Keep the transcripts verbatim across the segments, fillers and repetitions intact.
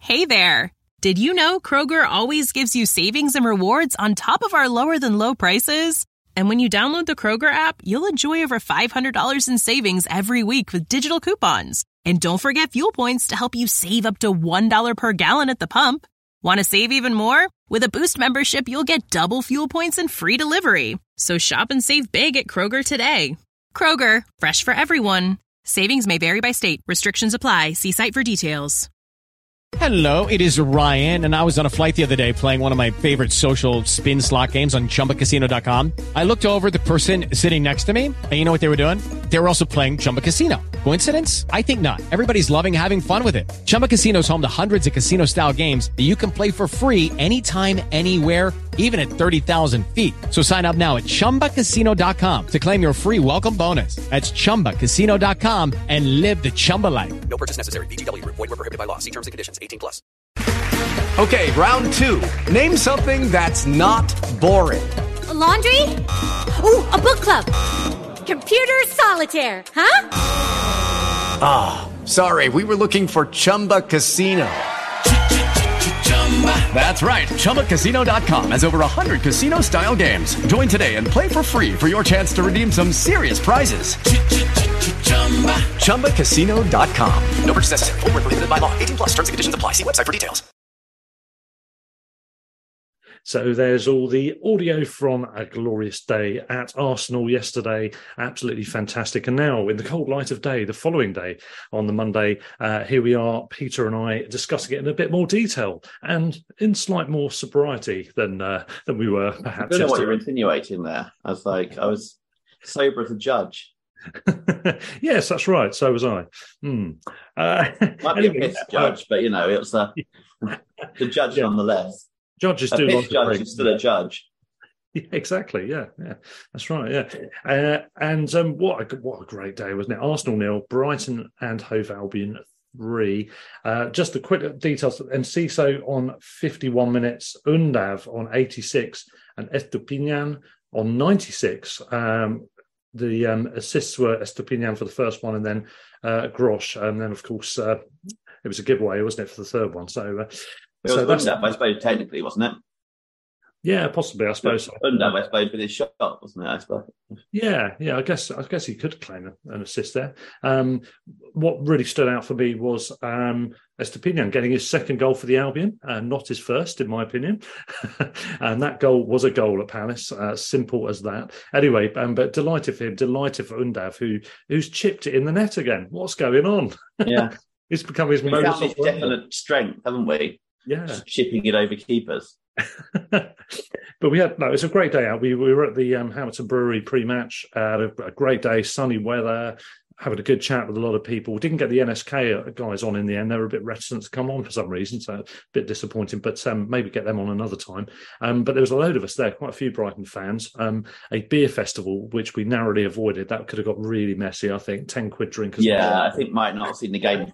Hey there! Did you know Kroger always gives you savings and rewards on top of our lower-than-low prices? And when you download the Kroger app, you'll enjoy over five hundred dollars in savings every week with digital coupons. And don't forget fuel points to help you save up to one dollar per gallon at the pump. Want to save even more? With a Boost membership, you'll get double fuel points and free delivery. So shop and save big at Kroger today. Kroger, fresh for everyone. Savings may vary by state. Restrictions apply. See site for details. Hello, it is Ryan, and I was on a flight the other day playing one of my favorite social spin slot games on Chumba Casino dot com. I looked over at the person sitting next to me, and you know what they were doing? They were also playing Chumba Casino. Coincidence? I think not. Everybody's loving having fun with it. Chumba Casino is home to hundreds of casino-style games that you can play for free anytime, anywhere, even at thirty thousand feet. So sign up now at Chumba Casino dot com to claim your free welcome bonus. That's Chumba Casino dot com and live the Chumba life. No purchase necessary. V G W. Void where prohibited by law. See terms and conditions. eighteen plus. Okay, round two. Name something that's not boring. A laundry? Ooh, a book club. Computer solitaire, huh? Ah, oh, sorry. We were looking for Chumba Casino. That's right. Chumba Casino dot com has over one hundred casino-style games. Join today and play for free for your chance to redeem some serious prizes. Chumba Casino dot com. No purchase necessary. Void where prohibited by law. eighteen plus. Terms and conditions apply. See website for details. So there's all the audio from a glorious day at Arsenal yesterday. Absolutely fantastic. And now, in the cold light of day, the following day, on the Monday, uh, here we are, Peter and I, discussing it in a bit more detail and in slight more sobriety than uh, than we were perhaps I don't know yesterday. what you're insinuating there. I was like, I was sober as a judge. Yes, that's right. So was I. Hmm. Uh, Might be anyway, a piss judge, but you know, it's uh, the judge Yeah. nonetheless. Judges A do piss like judge is still a judge. Yeah, exactly. Yeah, yeah, that's right. Yeah, uh, and um, what a what a great day, wasn't it? Arsenal nil, Brighton and Hove Albion three. Uh, just the quick details: Enciso on fifty-one minutes, Undav on eighty-six, and Estupiñán on ninety-six. Um, the um, assists were Estupiñán for the first one, and then uh, Grosh, and then of course uh, it was a giveaway, wasn't it, for the third one? So. Uh, It was so that's, Undav, I suppose, technically, wasn't it? yeah, possibly. I suppose. So. Undav, I suppose, with his shot, wasn't it? I suppose. Yeah, yeah. I guess I guess he could claim an assist there. Um, what really stood out for me was um, Estupiñán getting his second goal for the Albion, uh, not his first, in my opinion. And that goal was a goal at Palace, uh, simple as that. Anyway, um, but delighted for him, delighted for Undav, who who's chipped it in the net again. What's going on? Yeah, It's become his we modus found his operandi. definite strength, haven't we? Yeah. Just chipping it over keepers. But we had no. It's a great day out. We, we were at the um, Hamilton Brewery pre-match. Uh, had a, a great day, sunny weather, having a good chat with a lot of people. We didn't get the N S K guys on in the end. They were a bit reticent to come on for some reason, so a bit disappointing. But um, maybe get them on another time. Um, but there was a load of us there, quite a few Brighton fans. Um, a beer festival, which we narrowly avoided. That could have got really messy. I think ten quid drinkers. Yeah, I think might not have seen the game.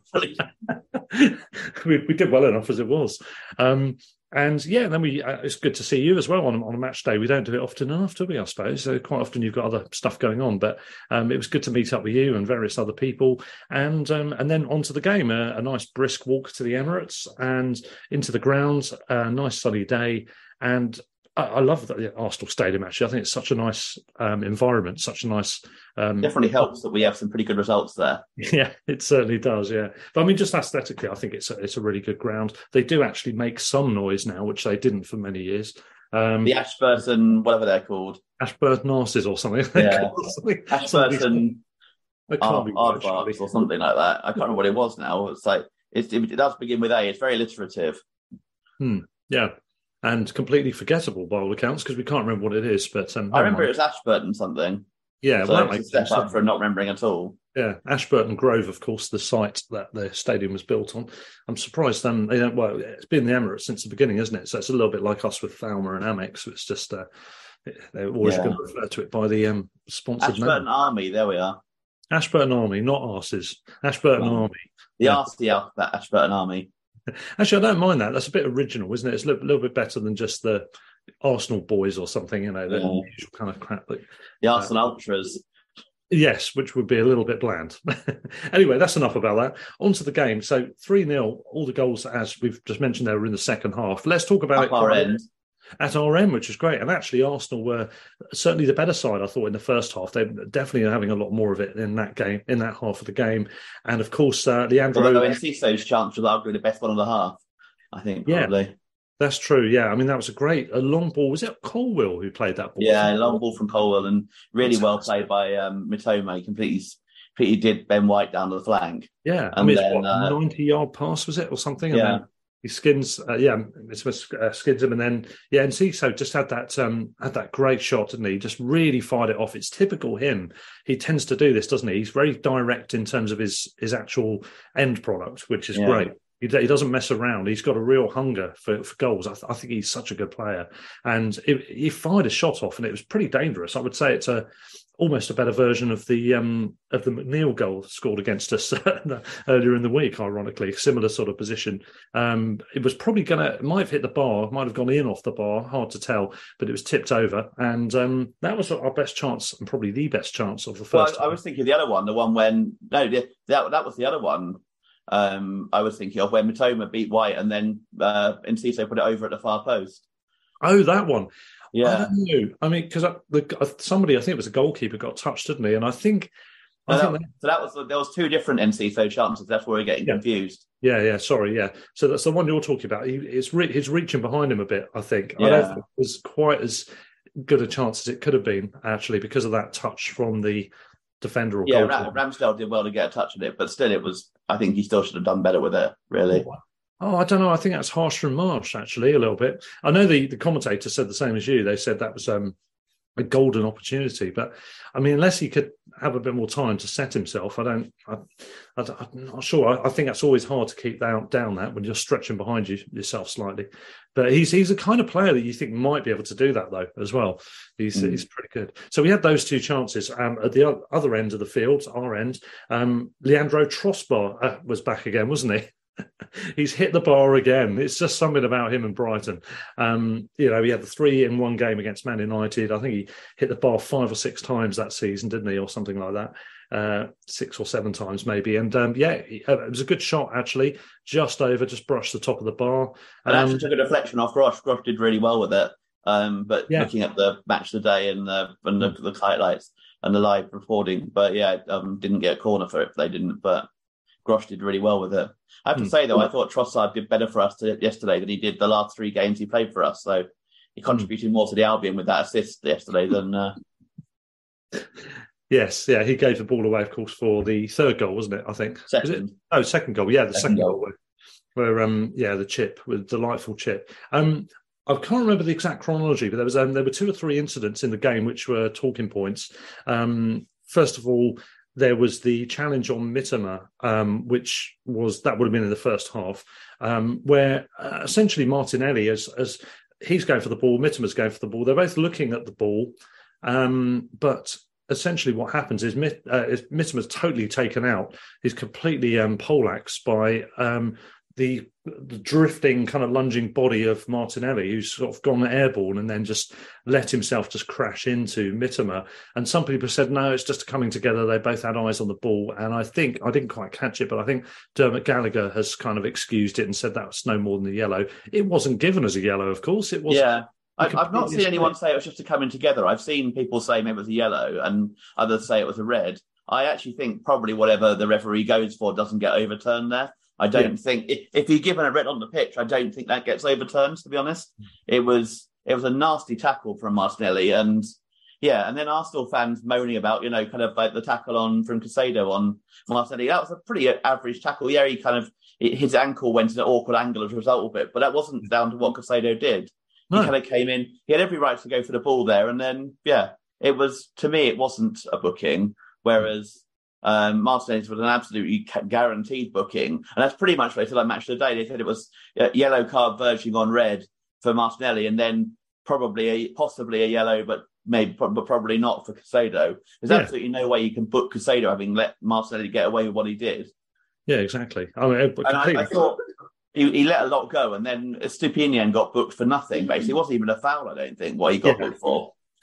we, we did well enough as it was. Um, And yeah, then we uh, it's good to see you as well on, on a match day. We don't do it often enough, do we, I suppose? So quite often you've got other stuff going on. But um, it was good to meet up with you and various other people. And um, and then onto the game, a, a nice brisk walk to the Emirates and into the grounds, a nice sunny day. And I, I love the Arsenal Stadium, actually. I think it's such a nice um, environment, such a nice... Um, Definitely helps that we have some pretty good results there. Yeah, it certainly does, yeah. But I mean, just aesthetically, I think it's a, it's a really good ground. They do actually make some noise now, which they didn't for many years. Um, the Ashburton, whatever they're called. Ashburton Narcissus or something. Yeah. something Ashburton Aardvarks Ard- or something like that. I can't remember what it was now. It's like, it, it does begin with A. It's very alliterative. Hmm. Yeah. And completely forgettable by all accounts because we can't remember what it is. But um, I remember it was Ashburton something. Yeah, so well, that makes a step up for not remembering at all. Yeah, Ashburton Grove, of course, the site that the stadium was built on. I'm surprised um, they don't. Well, it's been the Emirates since the beginning, isn't it? So it's a little bit like us with Falmer and Amex. So it's just uh, they're always Yeah. going to refer to it by the um, sponsored Ashburton name. Army, there we are. Ashburton Army, not arses. Ashburton Right. Army. The Yeah. arse, the alphabet, Ashburton Army. Actually, I don't mind that. That's a bit original, isn't it? It's a little, little bit better than just the Arsenal boys or something. You know, the Yeah. usual kind of crap. That, The Arsenal Ultras. Yes, which would be a little bit bland. Anyway, that's enough about that. On to the game. So three nil, all the goals, as we've just mentioned, they were in the second half. Let's talk about Up it our end. at our end, which is great. And actually, Arsenal were certainly the better side, I thought, in the first half. They definitely are having a lot more of it in that game, in that half of the game. And of course, uh, Leandro... Although Enciso's chance was arguably the best one of the half, I think, probably. Yeah. That's true, yeah. I mean, that was a great, a long ball. Was it Colwill who played that ball? Yeah, a long ball from Colwill and really well played by um, Mitoma. He completely, completely did Ben White down to the flank. Yeah, and I mean, then, it's what, uh, ninety-yard pass, was it, or something? And yeah. then he skins, uh, yeah, Mitoma uh, skins him, and then, yeah, and Enciso just had that, um, had that great shot, didn't he? Just really fired it off. It's typical him. He tends to do this, doesn't he? He's very direct in terms of his, his actual end product, which is Yeah. great. He, he doesn't mess around. He's got a real hunger for, for goals. I, th- I think he's such a good player. And it, he fired a shot off, and it was pretty dangerous. I would say it's a almost a better version of the um, of the McNeil goal scored against us earlier in the week. Ironically, similar sort of position. Um, it was probably going to might have hit the bar, might have gone in off the bar. Hard to tell, but it was tipped over, and um, that was our best chance, and probably the best chance of the first. Well, I, I was thinking of the other one, the one when no, the, that that was the other one. Um, I was thinking of when Mitoma beat White and then uh, Enciso put it over at the far post. Oh, that one. Yeah. I don't know. I mean, because somebody, I think it was a goalkeeper, got touched, didn't he? And I think, No, I that, think that, so that was there was two different Enciso chances. That's where we're getting Yeah. confused. yeah, yeah. Sorry, yeah. So that's the one you're talking about. He, it's re- he's reaching behind him a bit. I think. I Yeah. don't think it was quite as good a chance as it could have been actually because of that touch from the defender or Yeah, goalkeeper. Ram- Ramsdale did well to get a touch of it, but still, it was. I think he still should have done better with it. Really. Oh, I don't know. I think that's harsh from Marsh, actually, a little bit. I know the, the commentator said the same as you. They said that was um, a golden opportunity. But, I mean, unless he could have a bit more time to set himself, I don't... I, I, I'm not sure. I, I think that's always hard to keep down, down that when you're stretching behind you yourself slightly. But he's he's the kind of player that you think might be able to do that, though, as well. He's mm. he's pretty good. So we had those two chances. Um, at the other end of the field, our end, um, Leandro Trossard uh, was back again, wasn't he? He's hit the bar again. It's just something about him and Brighton. Um, you know, he had the three in one game against Man United. I think he hit the bar five or six times that season, didn't he, or something like that? Uh, six or seven times maybe. And um, yeah, it was a good shot actually. Just over, just brushed the top of the bar. And um, actually took a deflection off Grosh. Grosh did really well with it. Um, but yeah. Looking at the match of the day and the and the, the highlights and the live reporting, but yeah, um, didn't get a corner for it. They didn't, but Grosh did really well with it. I have to hmm. say, though, I thought Trossard did better for us to, yesterday than he did the last three games he played for us. So he contributed more to the Albion with that assist yesterday than... Uh... Yes, yeah, he gave the ball away, of course, for the third goal, wasn't it, I think? Second. Was it? Oh, second goal, yeah, the second, second goal. goal. Where, um, yeah, the chip, with delightful chip. Um, I can't remember the exact chronology, but there was um, there were two or three incidents in the game which were talking points. Um, first of all, there was the challenge on Mitoma, um, which was that would have been in the first half, um, where uh, essentially Martinelli, as as he's going for the ball, Mitoma's going for the ball. They're both looking at the ball, um, but essentially what happens is, Mit, uh, is Mitoma's totally taken out. He's completely um, poleaxed by um, the, the drifting, kind of lunging body of Martinelli, who's sort of gone airborne and then just let himself just crash into Mitoma. And some people said, no, it's just coming together. They both had eyes on the ball. And I think, I didn't quite catch it, but I think Dermot Gallagher has kind of excused it and said that was no more than a yellow. It wasn't given as a yellow, of course. It was. Yeah. I've, I've not seen anyone say it was just a coming together. I've seen people say maybe it was a yellow and others say it was a red. I actually think probably whatever the referee goes for doesn't get overturned there. I don't yeah. think if, if you're given a red on the pitch, I don't think that gets overturned. To be honest, it was it was a nasty tackle from Martinelli, and yeah, and then Arsenal fans moaning about you know kind of like the tackle on from Caicedo on Martinelli. That was a pretty average tackle. Yeah, he kind of his ankle went in an awkward angle as a result of it, but that wasn't down to what Caicedo did. No. He kind of came in. He had every right to go for the ball there, and then yeah, it was to me it wasn't a booking, whereas. Um, Martinez was an absolutely guaranteed booking. And that's pretty much what they said on Match of the Day. They said it was a yellow card verging on red for Martinelli and then probably a, possibly a yellow, but maybe but probably not for Caicedo. There's yeah. absolutely no way you can book Caicedo having let Martinelli get away with what he did. Yeah, exactly. I mean, and I, I thought he, he let a lot go and then Stupinian got booked for nothing, basically. It wasn't even a foul, I don't think, what he got yeah. booked for.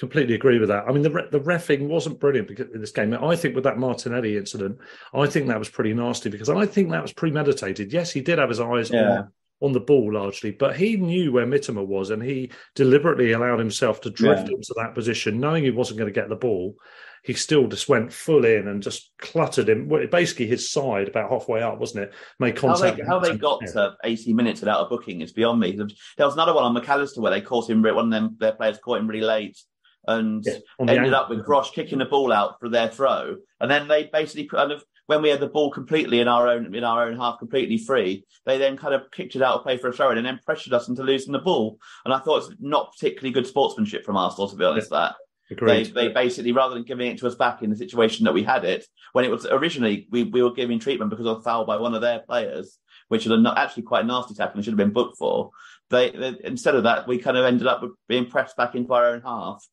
Completely agree with that. I mean, the the reffing wasn't brilliant because in this game. I think with that Martinelli incident, I think that was pretty nasty because I think that was premeditated. Yes, he did have his eyes Yeah. on, on the ball largely, but he knew where Mitoma was and he deliberately allowed himself to drift Yeah. into that position, knowing he wasn't going to get the ball. He still just went full in and just cluttered him. Well, basically, his side about halfway up, wasn't it? Made How contact. they, how they got to eighty minutes without a booking is beyond me. There was another one on McAllister where they caught him, one of them, their players caught him really late and Yeah, on the ended angle. up with Grosh kicking the ball out for their throw. And then they basically kind of, when we had the ball completely in our own in our own half, completely free, they then kind of kicked it out of play for a throw in and then pressured us into losing the ball. And I thought it's not particularly good sportsmanship from Arsenal, to be honest, Yeah. that. They, Agreed. they basically, rather than giving it to us back in the situation that we had it, when it was originally, we, we were giving treatment because of a foul by one of their players, which was a, actually quite a nasty tackle and should have been booked for. They, they instead of that, we kind of ended up with being pressed back into our own half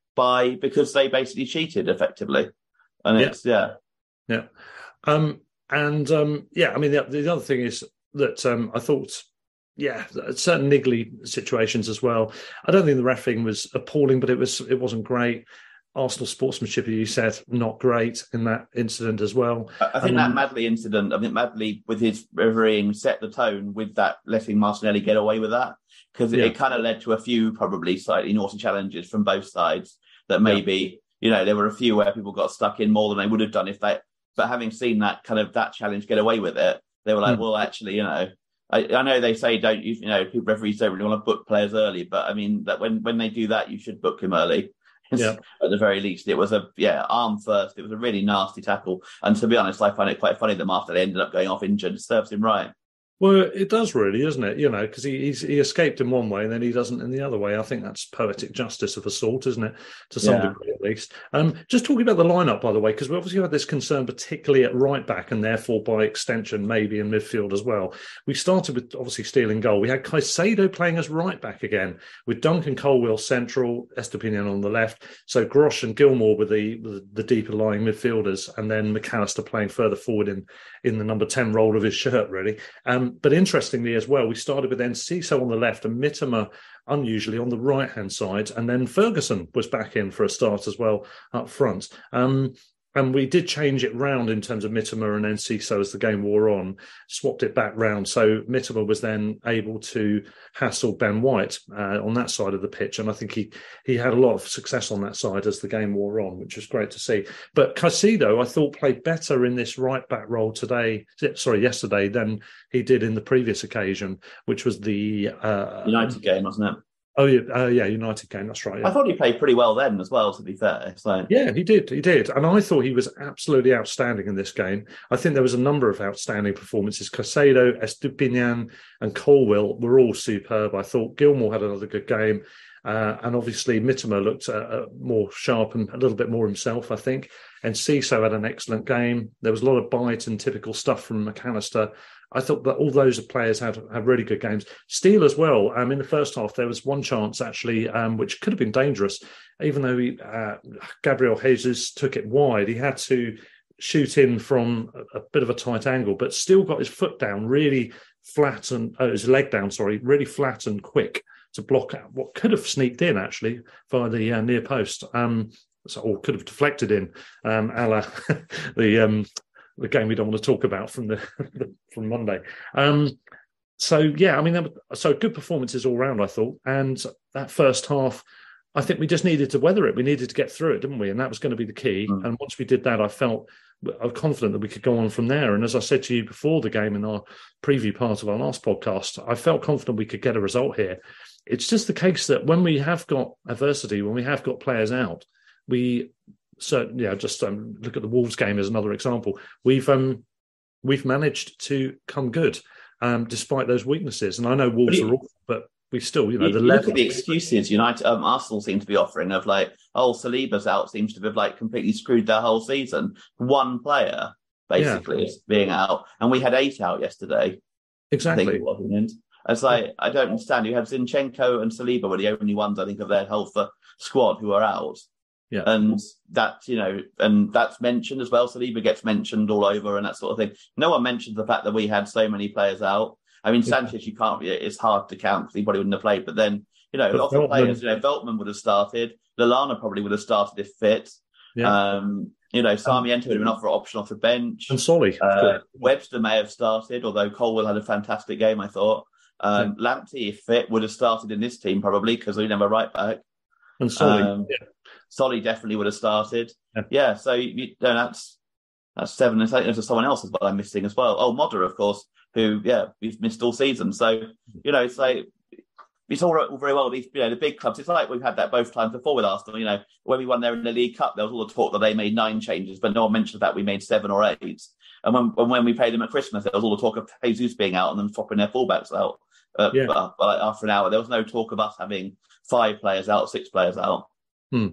by because they basically cheated effectively. And it's, yeah. Yeah. Um, and um, yeah, I mean, the, the other thing is that um, I thought, yeah, certain niggly situations as well. I don't think the reffing was appalling, but it was it wasn't great. Arsenal sportsmanship, as you said, not great in that incident as well. I think Um, that Madley incident, I think Madley with his refereeing set the tone with that, letting Martinelli get away with that, because Yeah. it, it kind of led to a few probably slightly naughty challenges from both sides that maybe, you know, there were a few where people got stuck in more than they would have done if they, but having seen that kind of that challenge get away with it, they were like, Mm. well, actually, you know, I, I know they say don't you, you know, people referees don't really want to book players early, but I mean that when, when they do that, you should book him early. Yeah. At the very least, it was a yeah arm first. It was a really nasty tackle, and to be honest, I find it quite funny that after they ended up going off injured, it serves him right. Well, it does really, isn't it? You know, because he he's, he escaped in one way and then he doesn't in the other way. I think that's poetic justice of a sort, isn't it? To some Yeah. degree, at least. Um, just talking about the lineup, by the way, because we obviously had this concern, particularly at right back and therefore by extension, maybe in midfield as well. We started with obviously stealing goal. We had Caicedo playing as right back again, with Duncan Colwill central, Estepinian on the left. So Grosh and Gilmour were the, the the deeper lying midfielders, and then McAllister playing further forward in in the number ten role of his shirt, really. Um, but interestingly as well, we started with Enciso on the left and Mitoma unusually on the right-hand side, and then Ferguson was back in for a start as well up front. Um, and we did change it round in terms of Mitoma and Enciso as the game wore on, swapped it back round. So Mitoma was then able to hassle Ben White uh, on that side of the pitch. And I think he he had a lot of success on that side as the game wore on, which was great to see. But Caicedo, I thought, played better in this right-back role today, sorry, yesterday, than he did in the previous occasion, which was the... Uh, United game, wasn't it? Oh, yeah, uh, yeah, United game, that's right. Yeah. I thought he played pretty well then as well, to be fair. It's like, Yeah, he did. He did. And I thought he was absolutely outstanding in this game. I think there was a number of outstanding performances. Caicedo, Estupinian and Colwill were all superb. I thought Gilmour had another good game. Uh, and obviously Mitoma looked uh, uh, more sharp and a little bit more himself, I think. And Ciso had an excellent game. There was a lot of bite and typical stuff from McAllister. I thought that all those players had, had really good games. Steele as well. Um, in the first half, there was one chance actually, um, which could have been dangerous, even though he, uh, Gabriel Jesus took it wide. He had to shoot in from a, a bit of a tight angle, but still got his foot down really flat and oh, his leg down, sorry, really flat and quick to block out what could have sneaked in actually via the uh, near post, um, so, or could have deflected in, um, a la the. Um, the game we don't want to talk about from the from Monday. Um, so, yeah, I mean, so good performances all round, I thought. And that first half, I think we just needed to weather it. We needed to get through it, didn't we? And that was going to be the key. Mm. And once we did that, I felt I was confident that we could go on from there. And as I said to you before the game in our preview part of our last podcast, I felt confident we could get a result here. It's just the case that when we have got adversity, when we have got players out, we... So yeah, just um, look at the Wolves game as another example. We've um, we've managed to come good um, despite those weaknesses. And I know Wolves you, are awful, but we still, you know, you, the you level. Look at the excuses United, um, Arsenal seem to be offering of like, oh, Saliba's out seems to have like completely screwed their whole season. One player basically yeah. is being out, and we had eight out yesterday. Exactly. I think it was, and it's like I don't understand. You have Zinchenko and Saliba were the only ones I think of their whole squad who are out. Yeah. And that, you know, and that's mentioned as well. Saliba gets mentioned all over and that sort of thing. No one mentions the fact that we had so many players out. I mean, Sanchez, you can't. It's hard to count because he probably wouldn't have played. But then, you know, But lots of Veltman- players. You know, Veltman would have started. Lallana probably would have started if fit. Yeah. Um, you know, Sarmiento would have been off for option off the bench. And Solly. Uh, Webster may have started, although Colwell had a fantastic game, I thought. Um, yeah. Lamptey, if fit, would have started in this team probably because we didn't have a right back. And Solly. Um, yeah. Solly definitely would have started. Yeah, yeah so you, no, that's that's seven. I think there's someone else as well I'm missing as well. Oh, Modder, of course, who, yeah, we've missed all season. So, you know, it's like, it's all, all very well, these, you know, the big clubs. It's like we've had that both times before with Arsenal. You know, when we won there in the League Cup, there was all the talk that they made nine changes, but no one mentioned that we made seven or eight. And when and when we played them at Christmas, there was all the talk of Jesus being out and them swapping their fullbacks out. Uh, yeah. but, but like after an hour, there was no talk of us having five players out, six players out. Hmm.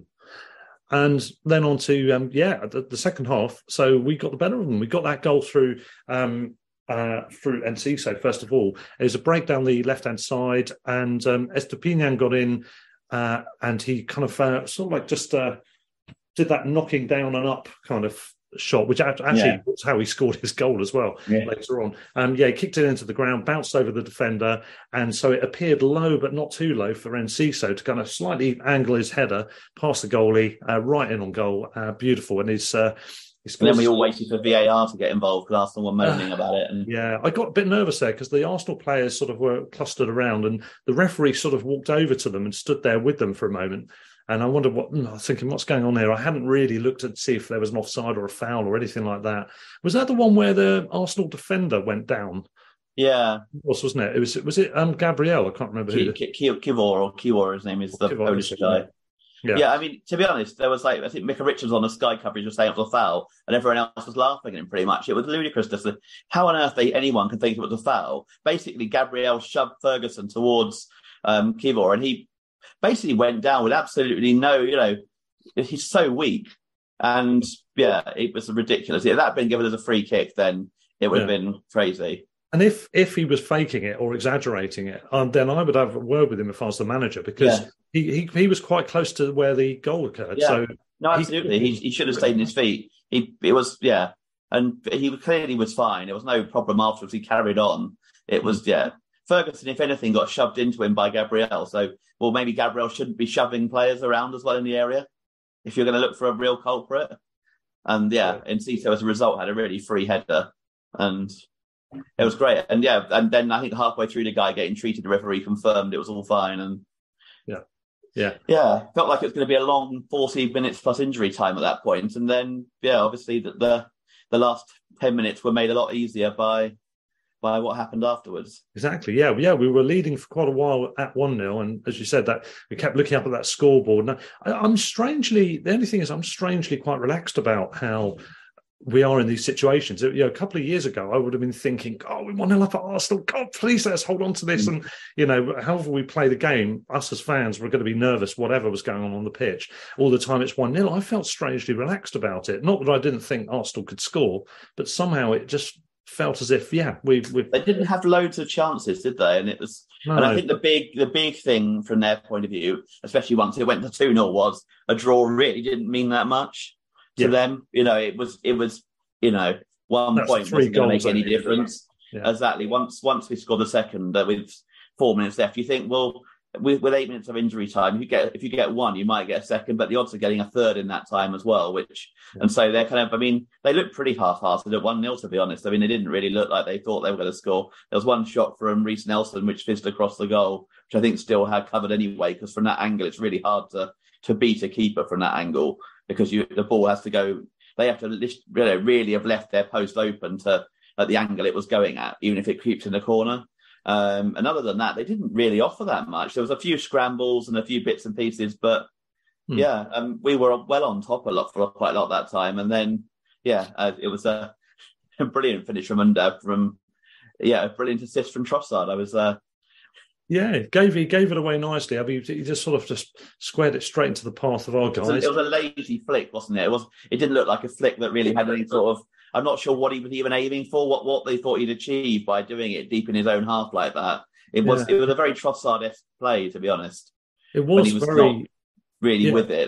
And then on to, um, yeah, the, the second half. So we got the better of them. We got that goal through um, uh, through Enciso, first of all. It was a break down the left-hand side, and um, Estupiñán got in, uh, and he kind of uh, sort of like just uh, did that knocking down and up kind of shot, which actually yeah. was how he scored his goal as well yeah. later on. Um, yeah, he kicked it into the ground, bounced over the defender, and so it appeared low, but not too low for Enciso to kind of slightly angle his header past the goalie, uh, right in on goal. Uh, beautiful. And his, uh, he and then we all waited for V A R to get involved because Arsenal were moaning uh, about it. And... Yeah, I got a bit nervous there because the Arsenal players sort of were clustered around and the referee sort of walked over to them and stood there with them for a moment. And I wondered what, I was thinking, what's going on here? I hadn't really looked at see if there was an offside or a foul or anything like that. Was that the one where the Arsenal defender went down? Yeah. It was, wasn't it? It was, was it um, Gabriel? I can't remember who. K- K- Kivor, or Kivor, his name is, the Kivor, Polish guy. Yeah. yeah, I mean, to be honest, there was like, I think Micah Richards on the Sky coverage was saying it was a foul, and everyone else was laughing at him pretty much. It was ludicrous. Just how on earth they, anyone could think it was a foul. Basically, Gabriel shoved Ferguson towards um, Kivor, and he basically went down with absolutely no, you know, he's so weak. And yeah, it was ridiculous. If that had been given as a free kick, then it would yeah. have been crazy. And if if he was faking it or exaggerating it, um, then I would have a word with him if I was the manager, because yeah. he, he he was quite close to where the goal occurred. Yeah. So no, absolutely, he, he, he should have stayed in his feet. He it was yeah, and he clearly was fine. There was no problem afterwards. He carried on. It was yeah. Ferguson, if anything, got shoved into him by Gabriel. So, well, maybe Gabriel shouldn't be shoving players around as well in the area if you're going to look for a real culprit. And yeah, yeah. Enciso, as a result, had a really free header. And it was great. And yeah, and then I think halfway through the guy getting treated, the referee confirmed it was all fine. And yeah, yeah, yeah, felt like it was going to be a long forty minutes plus injury time at that point. And then, yeah, obviously the the, the last ten minutes were made a lot easier by by what happened afterwards. Exactly. Yeah. Yeah. We were leading for quite a while at one nil. And as you said, that we kept looking up at that scoreboard. And I, I'm strangely, the only thing is I'm strangely quite relaxed about how we are in these situations. You know, a couple of years ago, I would have been thinking, oh, we one nil up at Arsenal. God, please let's hold on to this. Mm. And, you know, however we play the game, us as fans, we're going to be nervous, whatever was going on on the pitch. All the time it's one nil. I felt strangely relaxed about it. Not that I didn't think Arsenal could score, but somehow it just felt as if, yeah, we we they didn't have loads of chances, did they? And it was, no. and I think the big the big thing from their point of view, especially once it went to two nil, was a draw really didn't mean that much to yeah. them. You know, it was it was you know one That's point wasn't going to make any difference. Yeah. Exactly. Once once we scored the second uh, with four minutes left, you think, well, with, with eight minutes of injury time, if you get if you get one, you might get a second, but the odds of getting a third in that time as well. Which yeah. and so they're kind of, I mean, they looked pretty half-hearted at one nil, to be honest. I mean, they didn't really look like they thought they were going to score. There was one shot from Reece Nelson which fizzed across the goal, which I think still had covered anyway, because from that angle, it's really hard to to beat a keeper from that angle, because you the ball has to go. They have to you know, really have left their post open to at the angle it was going at, even if it creeps in the corner. Um, and other than that, they didn't really offer that much. There was a few scrambles and a few bits and pieces, but hmm. yeah, um, we were well on top a lot for quite a lot that time. And then, yeah, uh, it was a, a brilliant finish from under from, yeah, a brilliant assist from Trossard. I was, uh, yeah, gave he gave it away nicely. I mean, he just sort of just squared it straight into the path of our guys. It was a, it was a lazy flick, wasn't it? It was. It didn't look like a flick that really had any sort of. I'm not sure what he was even aiming for, what what they thought he'd achieve by doing it deep in his own half like that. It was yeah. it was a very Trossard-esque play, to be honest. It was, he was very not really yeah. with it.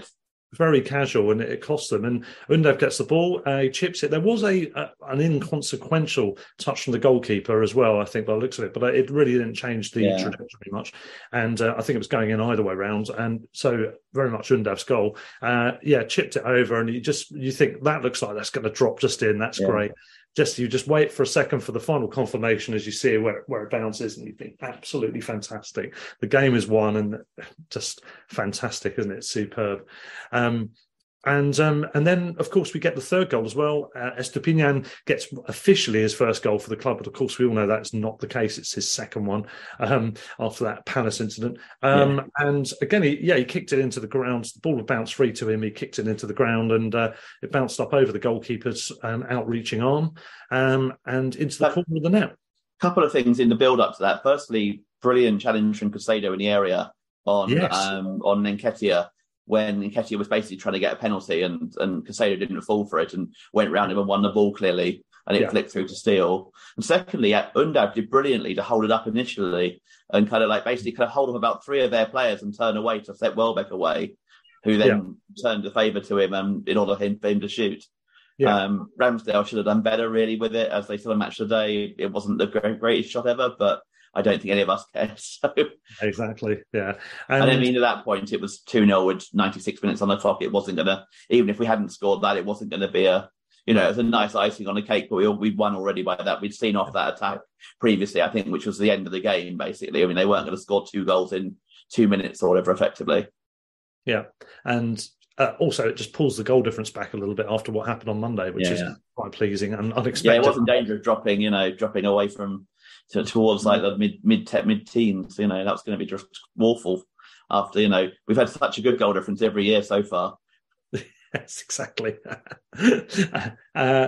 very casual, and it, it cost them. And Undav gets the ball, uh, he chips it. There was a, a an inconsequential touch from the goalkeeper as well, I think, by the looks of it, but it really didn't change the yeah. trajectory much. And uh, I think it was going in either way round. And so very much Undav's goal. Uh, yeah, chipped it over, and you just you think that looks like that's going to drop just in. That's yeah. great. Just you just wait for a second for the final confirmation as you see where, where it bounces, and you think absolutely fantastic. The game is won, and just fantastic, isn't it? Superb. Um, and um, and then of course we get the third goal as well. Uh, Estupiñán gets officially his first goal for the club, but of course we all know that's not the case. It's his second one um, after that Palace incident. Um, yeah. And again, he, yeah, he kicked it into the ground. The ball bounced free to him. He kicked it into the ground, and uh, it bounced up over the goalkeeper's um, outreaching arm um, and into the that, corner of the net. A couple of things in the build-up to that. Firstly, brilliant challenge from Caicedo in the area on yes. um, on Nketiah, when Nketiah was basically trying to get a penalty, and, and Caicedo didn't fall for it and went round him and won the ball clearly, and it yeah. flicked through to Steele. And secondly, Undav did brilliantly to hold it up initially and kind of like basically kind of hold up about three of their players and turn away to set Welbeck away, who then yeah. turned a favour to him um, in order for him, for him to shoot. Yeah. Um, Ramsdale should have done better really with it, as they saw in Match Today. It wasn't the great, greatest shot ever, but I don't think any of us care. So. Exactly, yeah. And, and I mean, at that point, it was two nil with ninety-six minutes on the clock. It wasn't going to, even if we hadn't scored that, it wasn't going to be a, you know, it was a nice icing on the cake, but we, we'd won already by that. We'd seen off that attack previously, I think, which was the end of the game, basically. I mean, they weren't going to score two goals in two minutes or whatever, effectively. Yeah, and uh, also it just pulls the goal difference back a little bit after what happened on Monday, which yeah, is yeah. quite pleasing and unexpected. Yeah, it wasn't danger of dropping, you know, dropping away from to, towards like the mid mid mid teens. You know, that was going to be just awful. After, you know, we've had such a good goal difference every year so far. Yes, exactly. uh,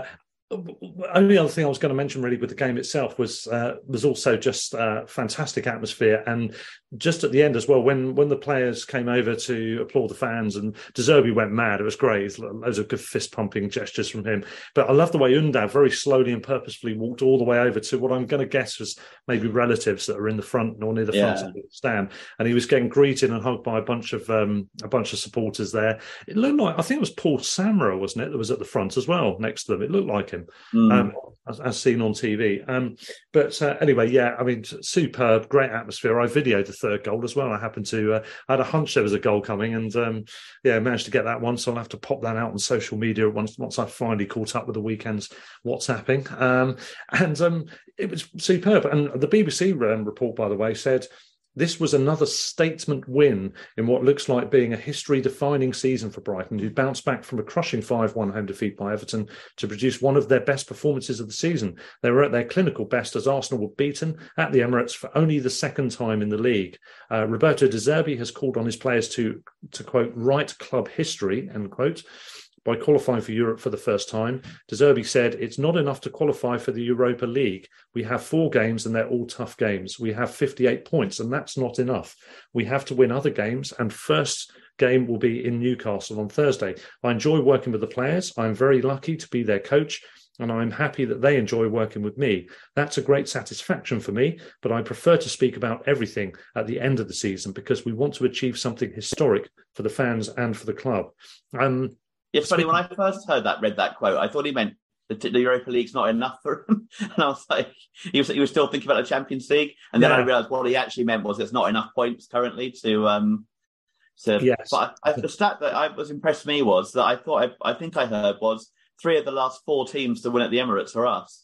only other thing I was going to mention really with the game itself was uh, was also just uh, fantastic atmosphere, and just at the end as well, when when the players came over to applaud the fans and De Zerbi went mad. It was great. Loads of good fist pumping gestures from him. But I love the way Undav very slowly and purposefully walked all the way over to what I'm going to guess was maybe relatives that are in the front or near the front yeah. of the stand, and he was getting greeted and hugged by a bunch of um, a bunch of supporters there. It looked like, I think it was Paul Samra, wasn't it, that was at the front as well next to them. It looked like him. Mm. Um, as, as seen on T V. Um, but uh, anyway, yeah, I mean, superb, great atmosphere. I videoed the third goal as well. I happened to, uh, I had a hunch there was a goal coming, and um, yeah, managed to get that one. So I'll have to pop that out on social media once once I finally caught up with the weekend's WhatsApping. Um, and um, it was superb. And the B B C um, report, by the way, said this was another statement win in what looks like being a history-defining season for Brighton, who bounced back from a crushing five one home defeat by Everton to produce one of their best performances of the season. They were at their clinical best as Arsenal were beaten at the Emirates for only the second time in the league. Uh, Roberto De Zerbi has called on his players to, to quote, write club history, end quote, by qualifying for Europe for the first time. De Zerbi said, it's not enough to qualify for the Europa League. We have four games and they're all tough games. We have fifty-eight points and that's not enough. We have to win other games, and first game will be in Newcastle on Thursday. I enjoy working with the players. I'm very lucky to be their coach, and I'm happy that they enjoy working with me. That's a great satisfaction for me, but I prefer to speak about everything at the end of the season because we want to achieve something historic for the fans and for the club. Um, It's funny, when I first heard that, read that quote, I thought he meant the, the Europa League's not enough for him. And I was like, he was, he was still thinking about the Champions League. And then yeah. I realised what he actually meant was there's not enough points currently to... Um, to yes. But I, I, the stat that I was impressed with me was that I thought, I, I think I heard was three of the last four teams to win at the Emirates are us.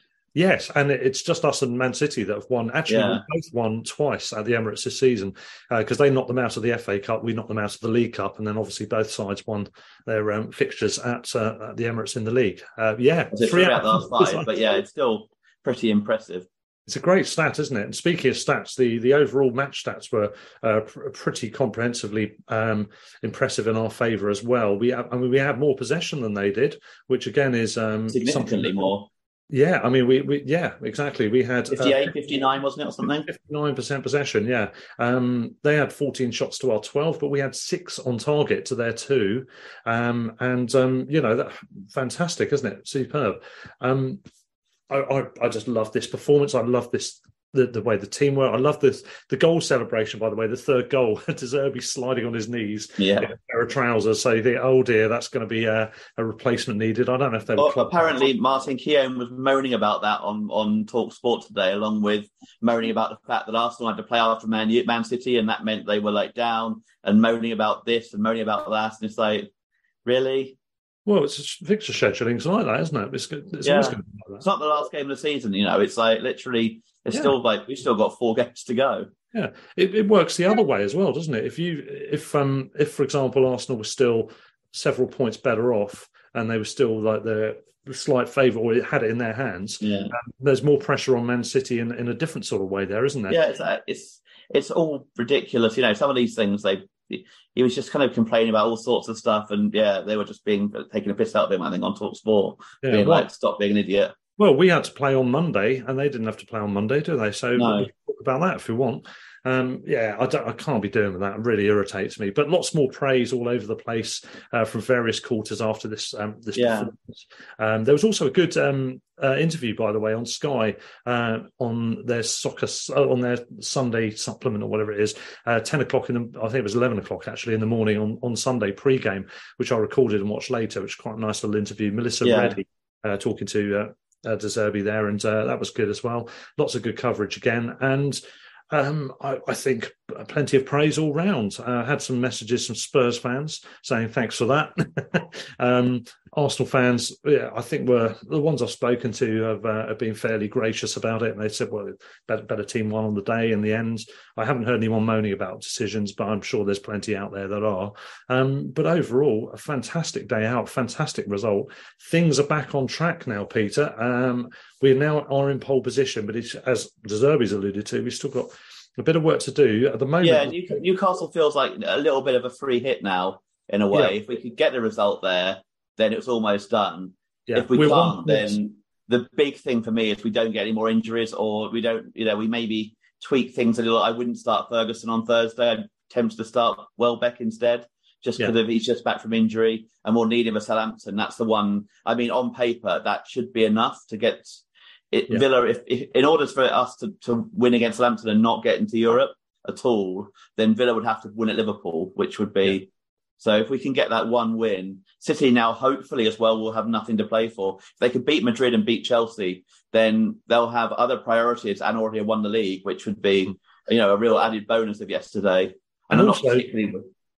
Yes, and it's just us and Man City that have won. Actually, yeah. we both won twice at the Emirates this season because uh, they knocked them out of the F A Cup, we knocked them out of the League Cup, and then obviously both sides won their um, fixtures at, uh, at the Emirates in the league. Uh, yeah, three out of the last five, but yeah, it's still pretty impressive. It's a great stat, isn't it? And speaking of stats, the, the overall match stats were uh, pr- pretty comprehensively um, impressive in our favour as well. We have, I mean, we had more possession than they did, which again is um, significantly more. Yeah, I mean, we, we yeah, exactly. We had fifty-eight, uh, fifty-nine, wasn't it, or something? fifty-nine percent possession, yeah. Um, they had fourteen shots to our twelve, but we had six on target to their two. Um, and, um, you know, that, fantastic, isn't it? Superb. Um, I, I, I just love this performance. I love this the, the way the team were. I love this the goal celebration, by the way. The third goal, De Zerbi sliding on his knees yeah. in a pair of trousers. So you think, oh dear, that's going to be a, a replacement needed. I don't know if they were. Well, apparently, Martin Keown was moaning about that on on Talk Sport today, along with moaning about the fact that Arsenal had to play after Man, Man City, and that meant they were like down, and moaning about this and moaning about that. And it's like, really? Well, it's fixture scheduling's like that, isn't it? It's, it's yeah. always going to be like that. It's not the last game of the season, you know. It's like literally, it's yeah. still like we've still got four games to go. Yeah, it, it works the other way as well, doesn't it? If you, if um, if for example, Arsenal was still several points better off, and they were still like the slight favourite, or it had it in their hands, yeah. um, there's more pressure on Man City in, in a different sort of way, there, isn't there? Yeah, it's it's it's all ridiculous. You know, some of these things they. He was just kind of complaining about all sorts of stuff, and yeah, they were just being taking a piss out of him. I think on TalkSport, yeah, being well, like, "Stop being an idiot." Well, we had to play on Monday, and they didn't have to play on Monday, do they? So no. we can talk about that if we want. Um, yeah, I, don't, I can't be doing with that. It really irritates me. But lots more praise all over the place uh, from various quarters after this um, this yeah. performance. Um, there was also a good um, uh, interview, by the way, on Sky uh, on their soccer on their Sunday supplement or whatever it is. Uh, Ten o'clock in the, I think it was eleven o'clock actually in the morning on, on Sunday pre-game, which I recorded and watched later. Which is quite a nice little interview. Melissa yeah. Reddy uh, talking to uh, uh, De Zerbi there, and uh, that was good as well. Lots of good coverage again, and. Um, I, I think plenty of praise all round. I uh, had some messages from Spurs fans saying thanks for that. um, Arsenal fans, yeah, I think were the ones I've spoken to have, uh, have been fairly gracious about it. And they said, well, better, better team won on the day in the end. I haven't heard anyone moaning about decisions, but I'm sure there's plenty out there that are. Um, but overall, a fantastic day out, fantastic result. Things are back on track now, Peter. Um, we now are in pole position, but it's, as De Zerbi's alluded to, we've still got a bit of work to do at the moment. Yeah, New- Newcastle feels like a little bit of a free hit now, in a way. Yeah. If we could get the result there, then it's almost done. Yeah. If we We're can't, then the big thing for me is we don't get any more injuries, or we don't, you know, we maybe tweak things a little. I wouldn't start Ferguson on Thursday. I'm tempted to start Welbeck instead, just because yeah. he's just back from injury, and we'll need him at Southampton. That's the one. I mean, on paper, that should be enough to get it. Yeah. Villa, if, if in order for us to, to win against Southampton and not get into Europe at all, then Villa would have to win at Liverpool, which would be. Yeah. So if we can get that one win, City now hopefully as well will have nothing to play for. If they could beat Madrid and beat Chelsea, then they'll have other priorities and already have won the league, which would be, you know, a real added bonus of yesterday. And, and I'm also, not particularly.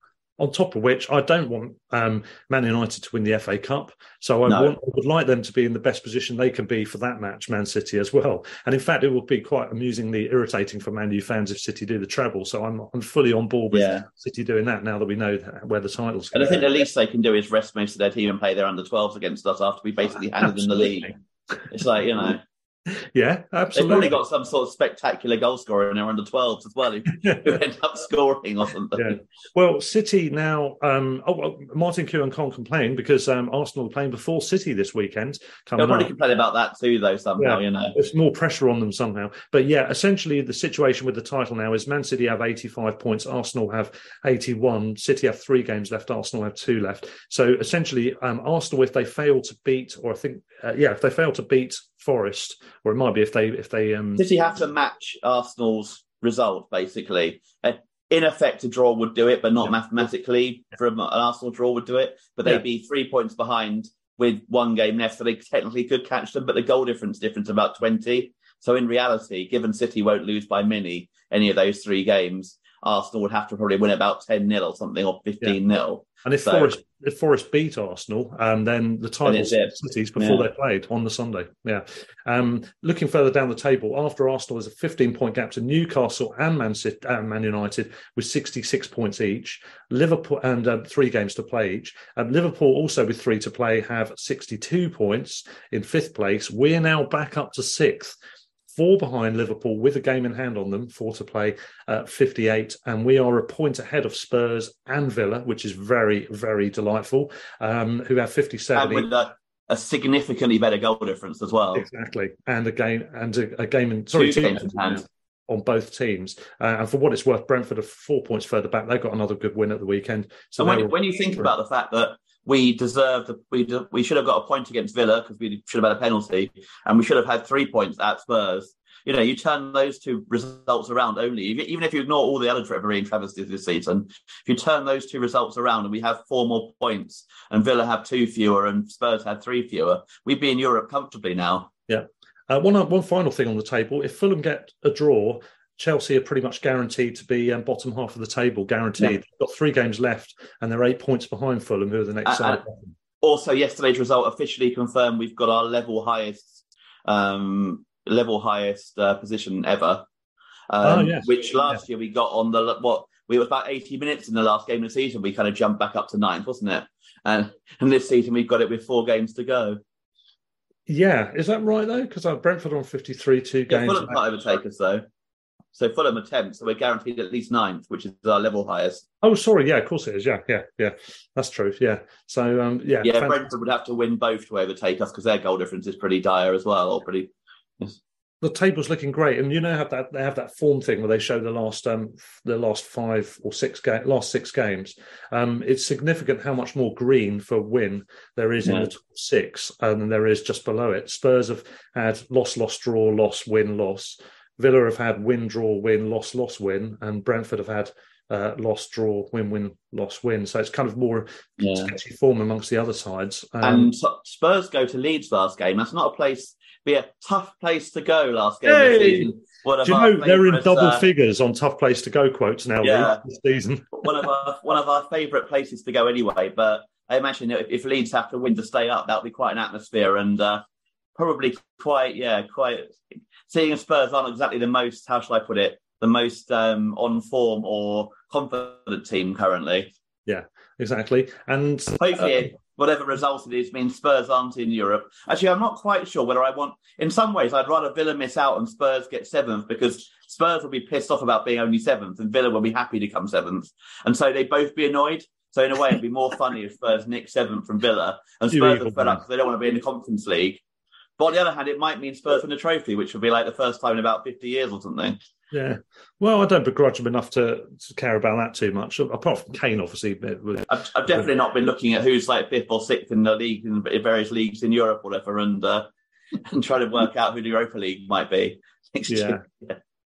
On top of which, I don't want um, Man United to win the F A Cup. So I, no. want, I would like them to be in the best position they can be for that match, Man City as well. And in fact, it will be quite amusingly irritating for Man U fans if City do the treble. So I'm I'm fully on board with yeah. City doing that now that we know where the title's going. And I think the least they can do is rest most of their team and play their under twelves against us after we basically handed them the league. It's like, you know. Yeah, absolutely. They've probably got some sort of spectacular goal scorer in their under twelves as well, who, who end up scoring or something. Yeah. Well, City now. Um, oh, well, Martin Keown can't complain because um, Arsenal are playing before City this weekend. They'll probably complain about that too, though. Somehow, yeah, you know, there's more pressure on them somehow. But yeah, essentially, the situation with the title now is Man City have eighty-five points, Arsenal have eighty-one. City have three games left, Arsenal have two left. So essentially, um, Arsenal, if they fail to beat, or I think, uh, yeah, if they fail to beat Forest, or it might be if they if they um City have to match Arsenal's result basically. Uh, in effect, a draw would do it, but not yeah. mathematically. Yeah. From an Arsenal draw would do it, but they'd yeah. be three points behind with one game left, so they technically could catch them. But the goal difference difference about twenty. So in reality, given City won't lose by many any of those three games, Arsenal would have to probably win about ten nil or something, or fifteen nil. Yeah. And if so, Forest if Forest beat Arsenal, um, then the title's City's before yeah. they played on the Sunday. Yeah. Um, looking further down the table, after Arsenal, there's a fifteen point gap to Newcastle and Man City, and Man United with sixty-six points each. Liverpool and uh, three games to play each. Um, Liverpool also with three to play have sixty-two points in fifth place. We're now back up to sixth. Four behind Liverpool with a game in hand on them, four to play, uh, fifty-eight. And we are a point ahead of Spurs and Villa, which is very, very delightful, um, who have fifty-seven. And with a, a significantly better goal difference as well. Exactly. And a game, and a, a game in, sorry, two games in hand on both teams. Uh, and for what it's worth, Brentford are four points further back. They've got another good win at the weekend. So and when, when you think about the fact that we deserved, we we should have got a point against Villa because we should have had a penalty, and we should have had three points at Spurs. You know, you turn those two results around only, even if you ignore all the other refereeing travesties this season, if you turn those two results around and we have four more points and Villa have two fewer and Spurs had three fewer, we'd be in Europe comfortably now. Yeah. Uh, one one final thing on the table. If Fulham get a draw, Chelsea are pretty much guaranteed to be um, bottom half of the table, guaranteed. Yeah. They've got three games left and they're eight points behind Fulham, who are the next side. Also, yesterday's result officially confirmed we've got our level highest um, level highest uh, position ever, um, oh, yes. which last yeah. year we got on the, what, we was about eighty minutes in the last game of the season. We kind of jumped back up to ninth, wasn't it? And, and this season we've got it with four games to go. Yeah, is that right though? Because Brentford are on fifty-three, two yeah, games. Fulham can't overtake us though. So Fulham are tenth, so we're guaranteed at least ninth, which is our level highest. Oh, sorry, yeah, of course it is. Yeah, yeah, yeah, that's true. Yeah, so um, yeah, yeah, fantastic. Brentford would have to win both to overtake us because their goal difference is pretty dire as well, or pretty. Yes. The table's looking great, and you know have that they have that form thing where they show the last um the last five or six ga- last six games. Um, it's significant how much more green for win there is yeah. in the top six, and um, there is just below it. Spurs have had loss, loss, draw, loss, win, loss. Villa have had win, draw, win, loss, loss, win, and Brentford have had uh, loss, draw, win, win, loss, win. So it's kind of more yeah. sketchy form amongst the other sides. Um, and Spurs go to Leeds last game. That's not a place. Be a tough place to go last game hey! of the season. One Do you know they're in double uh, figures on tough place to go quotes now yeah. this season? one of our one of our favourite places to go anyway. But I imagine if, if Leeds have to win to stay up, that'll be quite an atmosphere and uh, probably quite yeah quite. Seeing as Spurs aren't exactly the most, how shall I put it, the most um, on form or confident team currently. Yeah, exactly. And hopefully, uh, whatever result it is, means Spurs aren't in Europe. Actually, I'm not quite sure whether I want. In some ways, I'd rather Villa miss out and Spurs get seventh because Spurs will be pissed off about being only seventh, and Villa will be happy to come seventh, and so they'd both be annoyed. So in a way, it'd be more funny if Spurs nick seventh from Villa and Spurs are fed up because they don't want to be in the Conference League. But on the other hand, it might mean Spurs win a trophy, which would be like the first time in about fifty years or something. Yeah. Well, I don't begrudge them enough to, to care about that too much, apart from Kane, obviously. But, I've, I've definitely not been looking at who's like fifth or sixth in the league, in various leagues in Europe or whatever, and, uh, and trying to work out who the Europa League might be. Yeah. yeah.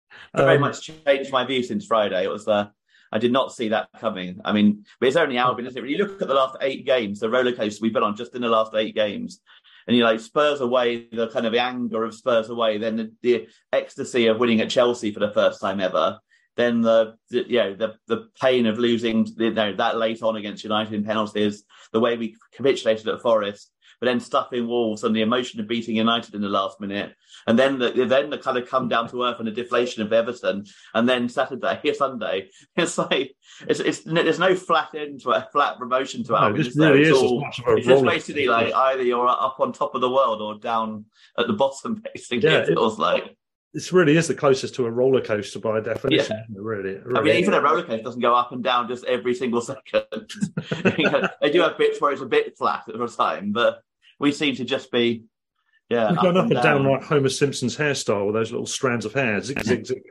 I very Um, much changed my view since Friday. It was uh, I did not see that coming. I mean, but it's only Albion, isn't it? When you look at the last eight games, the roller coaster we've been on just in the last eight games, and you're like Spurs away, the kind of the anger of Spurs away, then the, the ecstasy of winning at Chelsea for the first time ever, then the, the you know the the pain of losing you know, that late on against United in penalties, the way we capitulated at Forest, but then stuffing Wolves and the emotion of beating United in the last minute, and then the then the kind of come down to earth and the deflation of Everton, and then Saturday, Sunday, it's like it's it's there's no flat end to a flat promotion to Albion. No, this really is all, as much of a it's just roller basically like either you're up on top of the world or down at the bottom. Basically, Yeah, it feels like. This really is the closest to a roller coaster by definition. Yeah. Isn't it? Really, it I really mean, is. even a roller coaster doesn't go up and down just every single second. You know, they do have bits where it's a bit flat at the time, but we seem to just be, yeah, We're up going up and and down down. like Homer Simpson's hairstyle with those little strands of hair. Zig, zig, zig.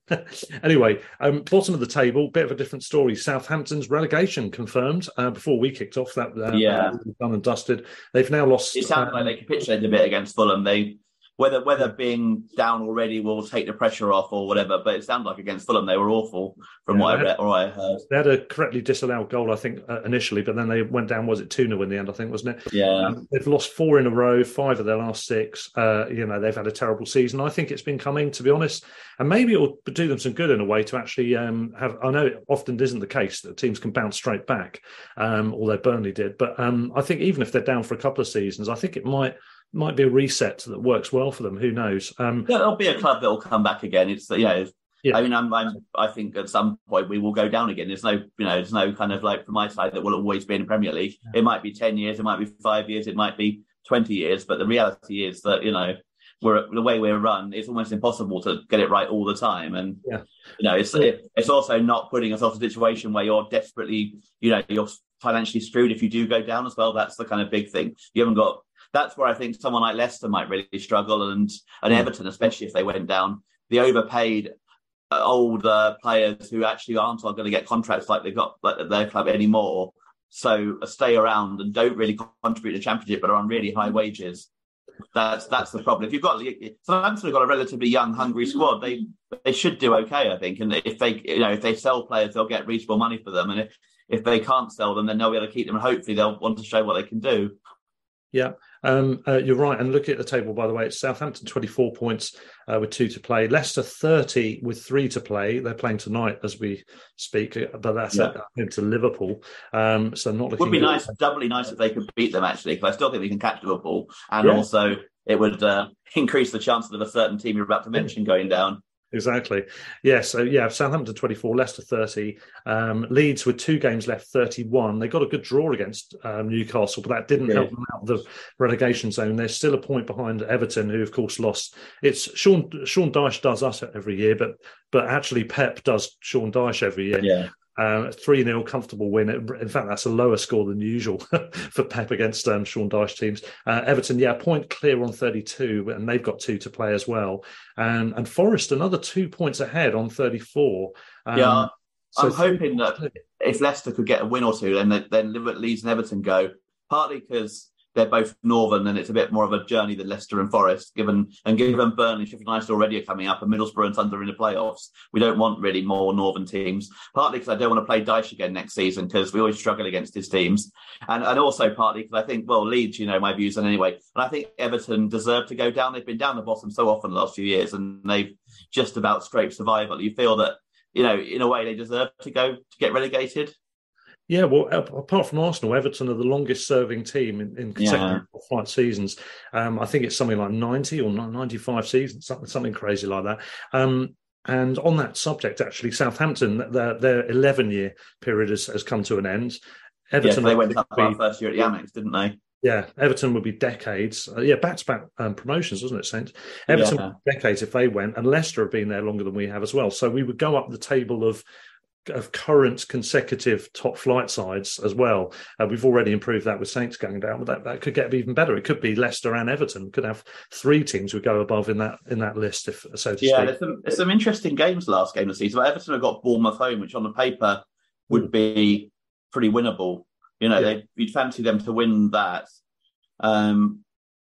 Anyway, um, bottom of the table, bit of a different story. Southampton's relegation confirmed uh, before we kicked off. That uh, Yeah. done and dusted. They've now lost. It sounded uh, like they capitulated a bit against Fulham. They whether whether being down already will take the pressure off or whatever, but it sounded like against Fulham they were awful from Yeah, what I they read had- or I heard. They had a correctly disallowed goal, I think, uh, initially, but then they went down. Was it two nil in the end? I think, wasn't it? Yeah. Um, they've lost four in a row, five of their last six. Uh, you know, they've had a terrible season. I think it's been coming, to be honest, and maybe it will do them some good in a way to actually um, have. I know it often isn't the case that teams can bounce straight back, um, although Burnley did. But um, I think even if they're down for a couple of seasons, I think it might. Might be a reset that works well for them. Who knows? Um, Yeah, there'll be a club that will come back again. It's you know, Yeah. I mean, I'm, I'm, I think at some point we will go down again. There's no, you know, there's no kind of like from my side that will always be in the Premier League. It might be ten years, it might be five years, it might be twenty years. But the reality is that you know, we're the way we're run. It's almost impossible to get it right all the time. And Yeah. you know, it's it, it's also not putting us off a situation where you're desperately, you know, you're financially screwed if you do go down as well. That's the kind of big thing. You haven't got. That's where I think someone like Leicester might really struggle, and and Everton, especially if they went down. The overpaid uh, old uh, players who actually aren't going to get contracts like they've got like their club anymore. so uh, stay around and don't really contribute to the Championship, but are on really high wages. That's that's the problem. If you've got Southampton have got a relatively young, hungry squad, they they should do okay, I think. And if they you know if they sell players, they'll get reasonable money for them. And if, if they can't sell them, then they'll be able to keep them. And hopefully, they'll want to show what they can do. Yeah, um, uh, you're right. And look at the table, by the way. It's Southampton twenty-four points uh, with two to play. Leicester thirty with three to play. They're playing tonight as we speak, but that's yeah. home to Liverpool. Um, so not looking. Would be good. nice, doubly nice if they could beat them, actually, because I still think we can catch Liverpool, and yeah. also it would uh, increase the chances of a certain team you're about to mention going down. Exactly. Yeah. So yeah, Southampton twenty-four, Leicester thirty, um, Leeds with two games left, thirty-one. They got a good draw against um, Newcastle, but that didn't yeah. help them out of the relegation zone. They're still a point behind Everton, who of course lost. It's Sean Sean Dyche does us every year, but but actually Pep does Sean Dyche every year. Yeah. Uh, three nil comfortable win. In fact, that's a lower score than usual for Pep against um, Sean Dyche teams. Uh, Everton, yeah, point clear on thirty-two, and they've got two to play as well. And and Forest, another two points ahead on thirty-four. Um, yeah, so I'm hoping that if Leicester could get a win or two, then then Leeds and Everton go. Partly because they're both northern, and it's a bit more of a journey than Leicester and Forest. Given and given Burnley, Sheffield United already are coming up, and Middlesbrough and Suns are in the playoffs, we don't want really more northern teams. Partly because I don't want to play Dyche again next season, because we always struggle against his teams, and and also partly because I think, well, Leeds, you know, my views on anyway, and I think Everton deserve to go down. They've been down the bottom so often the last few years, and they've just about scraped survival. You feel that, you know, in a way, they deserve to go to get relegated. Yeah, well, apart from Arsenal, Everton are the longest-serving team in, in consecutive yeah. flight seasons. Um, I think it's something like ninety or ninety-five seasons, something, something crazy like that. Um, and on that subject, actually, Southampton, their, their eleven-year period has, has come to an end. Everton, yeah, they went up our first year at the Amex, didn't they? Yeah, Everton would be decades. Uh, yeah, back-to-back um, promotions, wasn't it, Saints? Everton yeah. would be decades if they went, and Leicester have been there longer than we have as well. So we would go up the table of of current consecutive top flight sides as well. Uh, we've already improved that with Saints going down, but that, that could get even better. It could be Leicester and Everton. Could have three teams who go above in that in that list, if so to yeah, speak. there's some, there's some interesting games last game of the season. But Everton have got Bournemouth home, which on the paper would be pretty winnable. You know, yeah. you'd fancy them to win that. Um,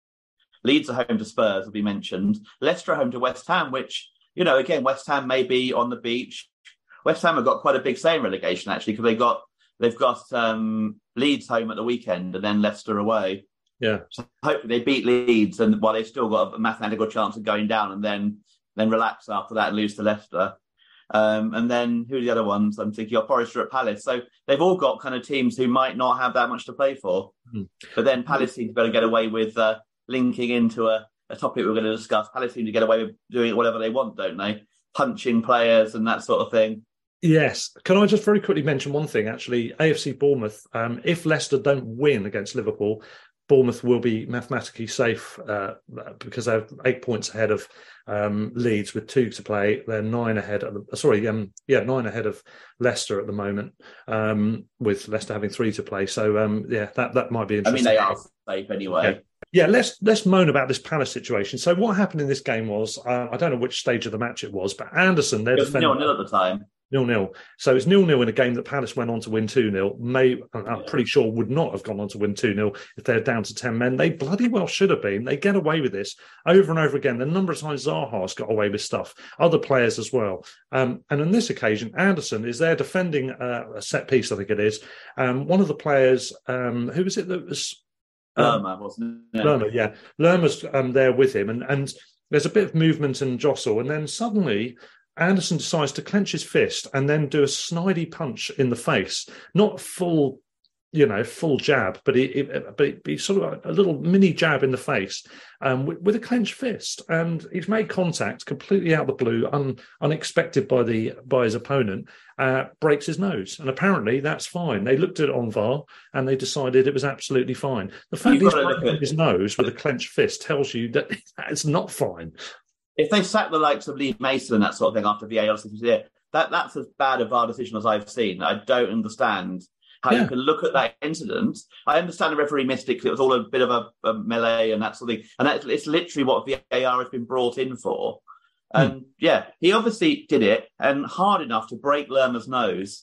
Leeds are home to Spurs, will be mentioned. Leicester are home to West Ham, which, you know, again, West Ham may be on the beach. West Ham have got quite a big say in relegation, actually, because they've got they've got um, Leeds home at the weekend and then Leicester away. Yeah, so hopefully they beat Leeds, and while they've still got a mathematical chance of going down, and then then relax after that and lose to Leicester. Um, and then who are the other ones? I'm thinking of Forest at Palace. So they've all got kind of teams who might not have that much to play for. Mm-hmm. But then Palace seem to be able to get away with uh, linking into a, a topic we're going to discuss. Palace seem to get away with doing whatever they want, don't they? Punching players and that sort of thing. Yes. Can I just very quickly mention one thing, actually? A F C Bournemouth, um, if Leicester don't win against Liverpool, Bournemouth will be mathematically safe uh, because they're eight points ahead of um, Leeds with two to play. They're nine ahead. Of the, sorry, um, yeah, nine ahead of Leicester at the moment, um, with Leicester having three to play. So, um, yeah, that, that might be interesting. I mean, they are safe anyway. Yeah. Yeah, let's let's moan about this Palace situation. So, what happened in this game was, uh, I don't know which stage of the match it was, but Anderson, their defender, nil nil at the time. Nil-nil. So it's nil-nil in a game that Palace went on to win two-nil. May, I'm pretty sure would not have gone on to win two-nil if they're down to ten men. They bloody well should have been. They get away with this over and over again. The number of times Zaha's got away with stuff. Other players as well. Um, and on this occasion, Anderson is there defending uh, a set piece, I think it is. Um, one of the players, um, who was it that was... Um, Lerma, wasn't it? Lerma, yeah. Lerma's um, there with him. And, and there's a bit of movement and jostle. And then suddenly... Anderson decides to clench his fist and then do a snidey punch in the face. Not full, you know, full jab, but he, but he sort of a little mini jab in the face um, with, with a clenched fist. And he's made contact completely out of the blue, un, unexpected by the by his opponent, uh, breaks his nose. And apparently that's fine. They looked at it on V A R and they decided it was absolutely fine. The fact he's breaking his nose with a clenched fist tells you that it's not fine. If they sack the likes of Lee Mason and that sort of thing after V A R, that that's as bad a V A R decision as I've seen. I don't understand how yeah. you can look at that incident. I understand the referee missed it because it was all a bit of a, a melee and that sort of thing. And that's, it's literally what V A R has been brought in for. And hmm. yeah, he obviously did it, and hard enough to break Lerma's nose.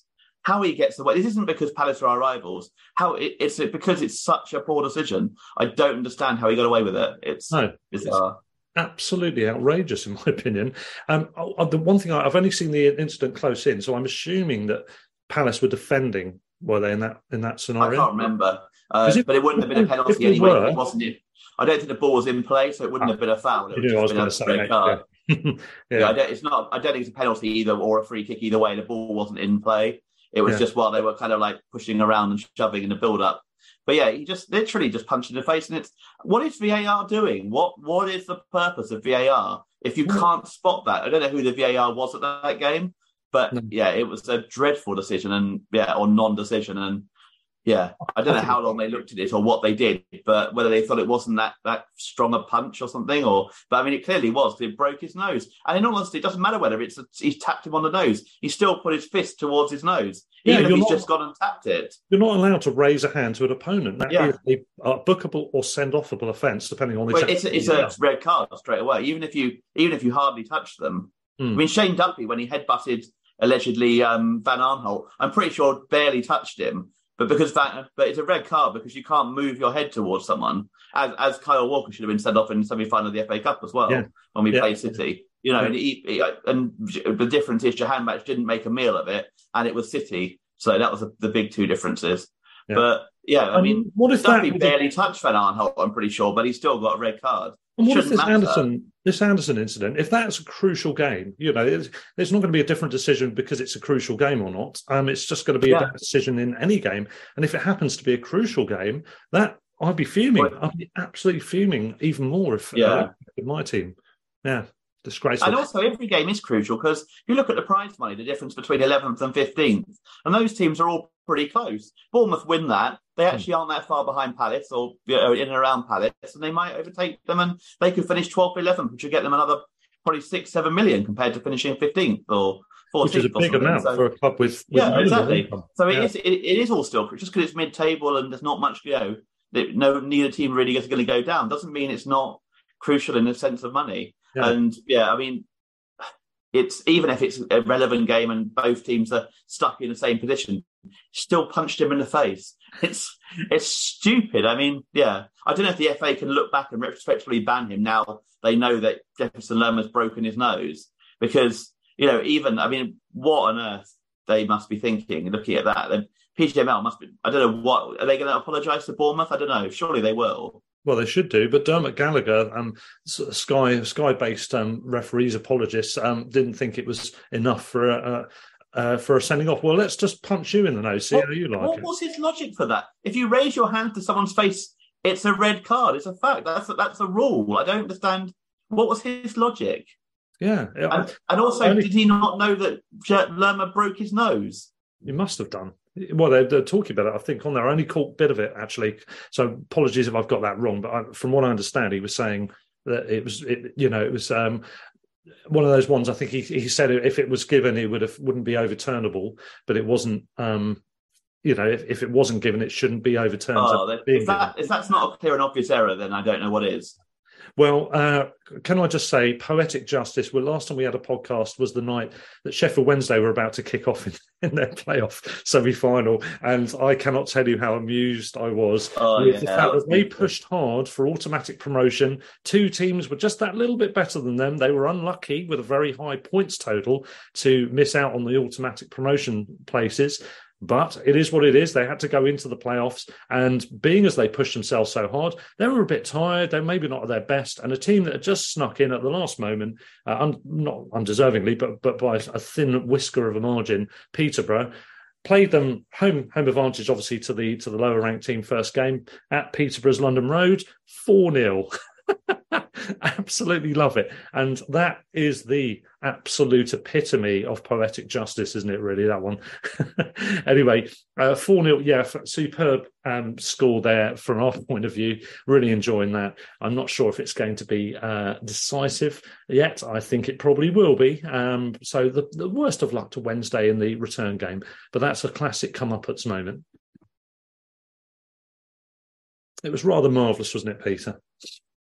how he gets away. This isn't because Palace are our rivals. How it, it's because it's such a poor decision. I don't understand how he got away with it. It's no, bizarre. It's absolutely outrageous, in my opinion. Um, the one thing I, I've only seen the incident close in, so I'm assuming that Palace were defending. Were they in that in that scenario? I can't remember, uh, it, but it wouldn't have been a penalty anyway. Were, it wasn't it. I don't think the ball was in play, so it wouldn't have been a foul. It would have just been a say, red mate, card. Yeah. yeah. yeah, I don't, it's not. I don't think it's a penalty either, or a free kick either way. The ball wasn't in play. It was yeah. just while they were kind of like pushing around and shoving in the build-up. But yeah, he just literally just punched in the face. And it's what is V A R doing? What what is the purpose of V A R if you can't spot that? I don't know who the V A R was at that game, but no. yeah, it was a dreadful decision and yeah, or non-decision and. Yeah, I don't know how long they looked at it or what they did, but whether they thought it wasn't that that strong a punch or something, or but I mean, it clearly was because it broke his nose. And in all honesty, it doesn't matter whether it's a, he's tapped him on the nose; he still put his fist towards his nose, yeah, even if he's not, just gone and tapped it. You're not allowed to raise a hand to an opponent. That yeah. is a uh, bookable or send-offable offence, depending on the. Well, it's a, it's a red card straight away, even if you even if you hardly touch them. Mm. I mean, Shane Duffy when he headbutted allegedly um, Van Aanholt, I'm pretty sure barely touched him. But because that, but it's a red card because you can't move your head towards someone, as as Kyle Walker should have been sent off in the semi-final of the F A Cup as well yeah. when we yeah. played City. You know, yeah. and, he, he, and the difference is Jahanbakhsh didn't make a meal of it, and it was City, so that was a, the big two differences. Yeah. But yeah, I mean, um, what if Duffy that, barely touched Van Aanholt? I'm pretty sure, but he still got a red card. And what if this Anderson, this Anderson incident, if that's a crucial game, you know, it's, it's not going to be a different decision because it's a crucial game or not. Um, it's just going to be yeah. a bad decision in any game. And if it happens to be a crucial game, that I'd be fuming. Well, I'd be absolutely fuming even more if yeah. uh, with my team. Yeah. Disgraceful. And also, every game is crucial because you look at the prize money, the difference between eleventh and fifteenth, and those teams are all pretty close. Bournemouth win that. They actually aren't that far behind Palace or you know, in and around Palace, and they might overtake them and they could finish twelfth, eleventh, which would get them another probably six, seven million compared to finishing fifteenth or fourteenth. Which is a big amount so, for a club with, with yeah, exactly. Income. So it, yeah. is, it, it is all still just because it's mid-table and there's not much, you know, no neither team really is going to go down. Doesn't mean it's not crucial in the sense of money. Yeah. And yeah, I mean. It's even if it's a relevant game and both teams are stuck in the same position, still punched him in the face. It's it's stupid. I mean, yeah, I don't know if the F A can look back and retrospectively ban him now they know that Jefferson Lerma's broken his nose because you know even I mean what on earth they must be thinking looking at that. Then P G M L must be. I don't know what are they going to apologise to Bournemouth? I don't know. Surely they will. Well, they should do, but Dermot Gallagher, um, Sky Sky-based um, referees apologists, um, didn't think it was enough for a uh, uh, for a sending off. Well, let's just punch you in the nose, see what, how you like what, it. What's his logic for that? If you raise your hand to someone's face, it's a red card. It's a fact. That's a, that's a rule. I don't understand. What was his logic? Yeah, and, and also, only... did he not know that Lerma broke his nose? He must have done. Well, they're, they're talking about it, I think, on there. I only caught a bit of it, actually. So apologies if I've got that wrong. But I, from what I understand, he was saying that it was, it, you know, it was um, one of those ones. I think he, he said if it was given, it would have, wouldn't be overturnable. But it wasn't, um, you know, if, if it wasn't given, it shouldn't be overturned. Oh, that, if, that, if that's not a clear and obvious error, then I don't know what is. Well, uh, can I just say, poetic justice. Well, last time we had a podcast was the night that Sheffield Wednesday were about to kick off in, in their playoff semi-final, and I cannot tell you how amused I was oh, with yeah, the fact that they pushed hard for automatic promotion. Two teams were just that little bit better than them. They were unlucky with a very high points total to miss out on the automatic promotion places. But it is what it is. They had to go into the playoffs, and being as they pushed themselves so hard, they were a bit tired. They maybe not at their best, and a team that had just snuck in at the last moment, uh, un- not undeservingly, but but by a thin whisker of a margin, Peterborough played them home home advantage, obviously to the to the lower ranked team first game at Peterborough's London Road, four nil. Absolutely love it. And that is the absolute epitome of poetic justice, isn't it, really, that one? Anyway, uh, four nil, yeah, superb um, score there from our point of view. Really enjoying that. I'm not sure if it's going to be uh, decisive yet. I think it probably will be. Um, so the, the worst of luck to Wednesday in the return game. But that's a classic come-up-its moment. It was rather marvellous, wasn't it, Peter?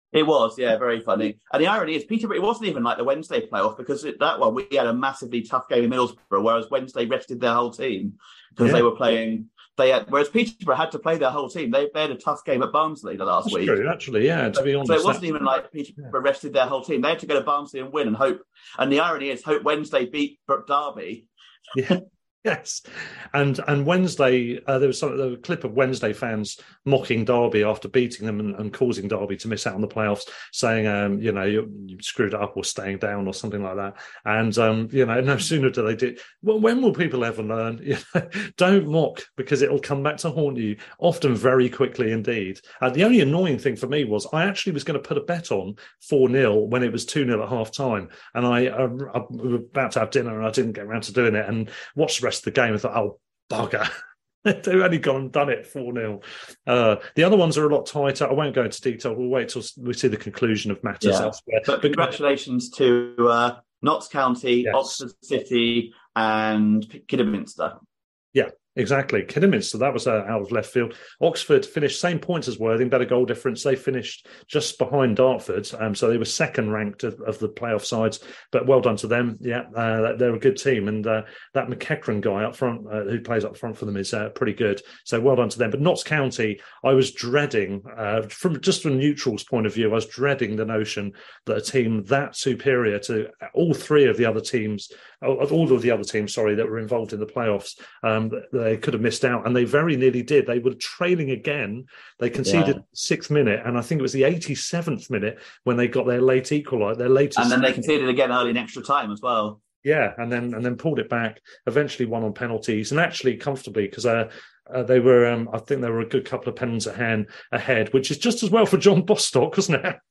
It was, yeah, very funny. And the irony is, Peterborough, it wasn't even like the Wednesday playoff because it, that one, we had a massively tough game in Middlesbrough, whereas Wednesday rested their whole team because yeah. they were playing. They had, whereas Peterborough had to play their whole team. They, they had a tough game at Barnsley the last That's week. True, actually, yeah. To be honest, so it wasn't even like Peterborough yeah. rested their whole team. They had to go to Barnsley and win and hope. And the irony is, hope Wednesday beat Derby. Yeah. Yes, and and Wednesday uh, there was some there was a clip of Wednesday fans mocking Derby after beating them and, and causing Derby to miss out on the playoffs, saying um, you know you, you screwed it up or staying down or something like that. And um, you know no sooner do they do well, when will people ever learn? You know, don't mock because it'll come back to haunt you often very quickly indeed. Uh, the only annoying thing for me was I actually was going to put a bet on four nil when it was two nil at half time, and I, uh, I was about to have dinner and I didn't get around to doing it and watched the rest of the game. I thought, oh, bugger. They've only gone and done it four nil. Uh, the other ones are a lot tighter. I won't go into detail. We'll wait till we see the conclusion of matters yeah. elsewhere. But congratulations to uh, Notts County, yes. Oxford City and Kidderminster. Yeah. Exactly. Kidderminster, that was uh, out of left field. Oxford finished same points as Worthing, better goal difference. They finished just behind Dartford. Um, so they were second ranked of, of the playoff sides. But well done to them. Yeah, uh, they're a good team. And uh, that McEachran guy up front, uh, who plays up front for them, is uh, pretty good. So well done to them. But Notts County, I was dreading, uh, from just from a neutral's point of view, I was dreading the notion that a team that superior to all three of the other teams, all of the other teams, sorry, that were involved in the playoffs, um, they could have missed out, and they very nearly did. They were trailing again. They conceded yeah. sixth minute, and I think it was the eighty-seventh minute when they got their late equaliser, their latest. And then they conceded again early in extra time as well. Yeah, and then and then pulled it back. Eventually won on penalties, and actually comfortably because uh, uh, they were. Um, I think they were a good couple of pens ahead, ahead, which is just as well for John Bostock, wasn't it?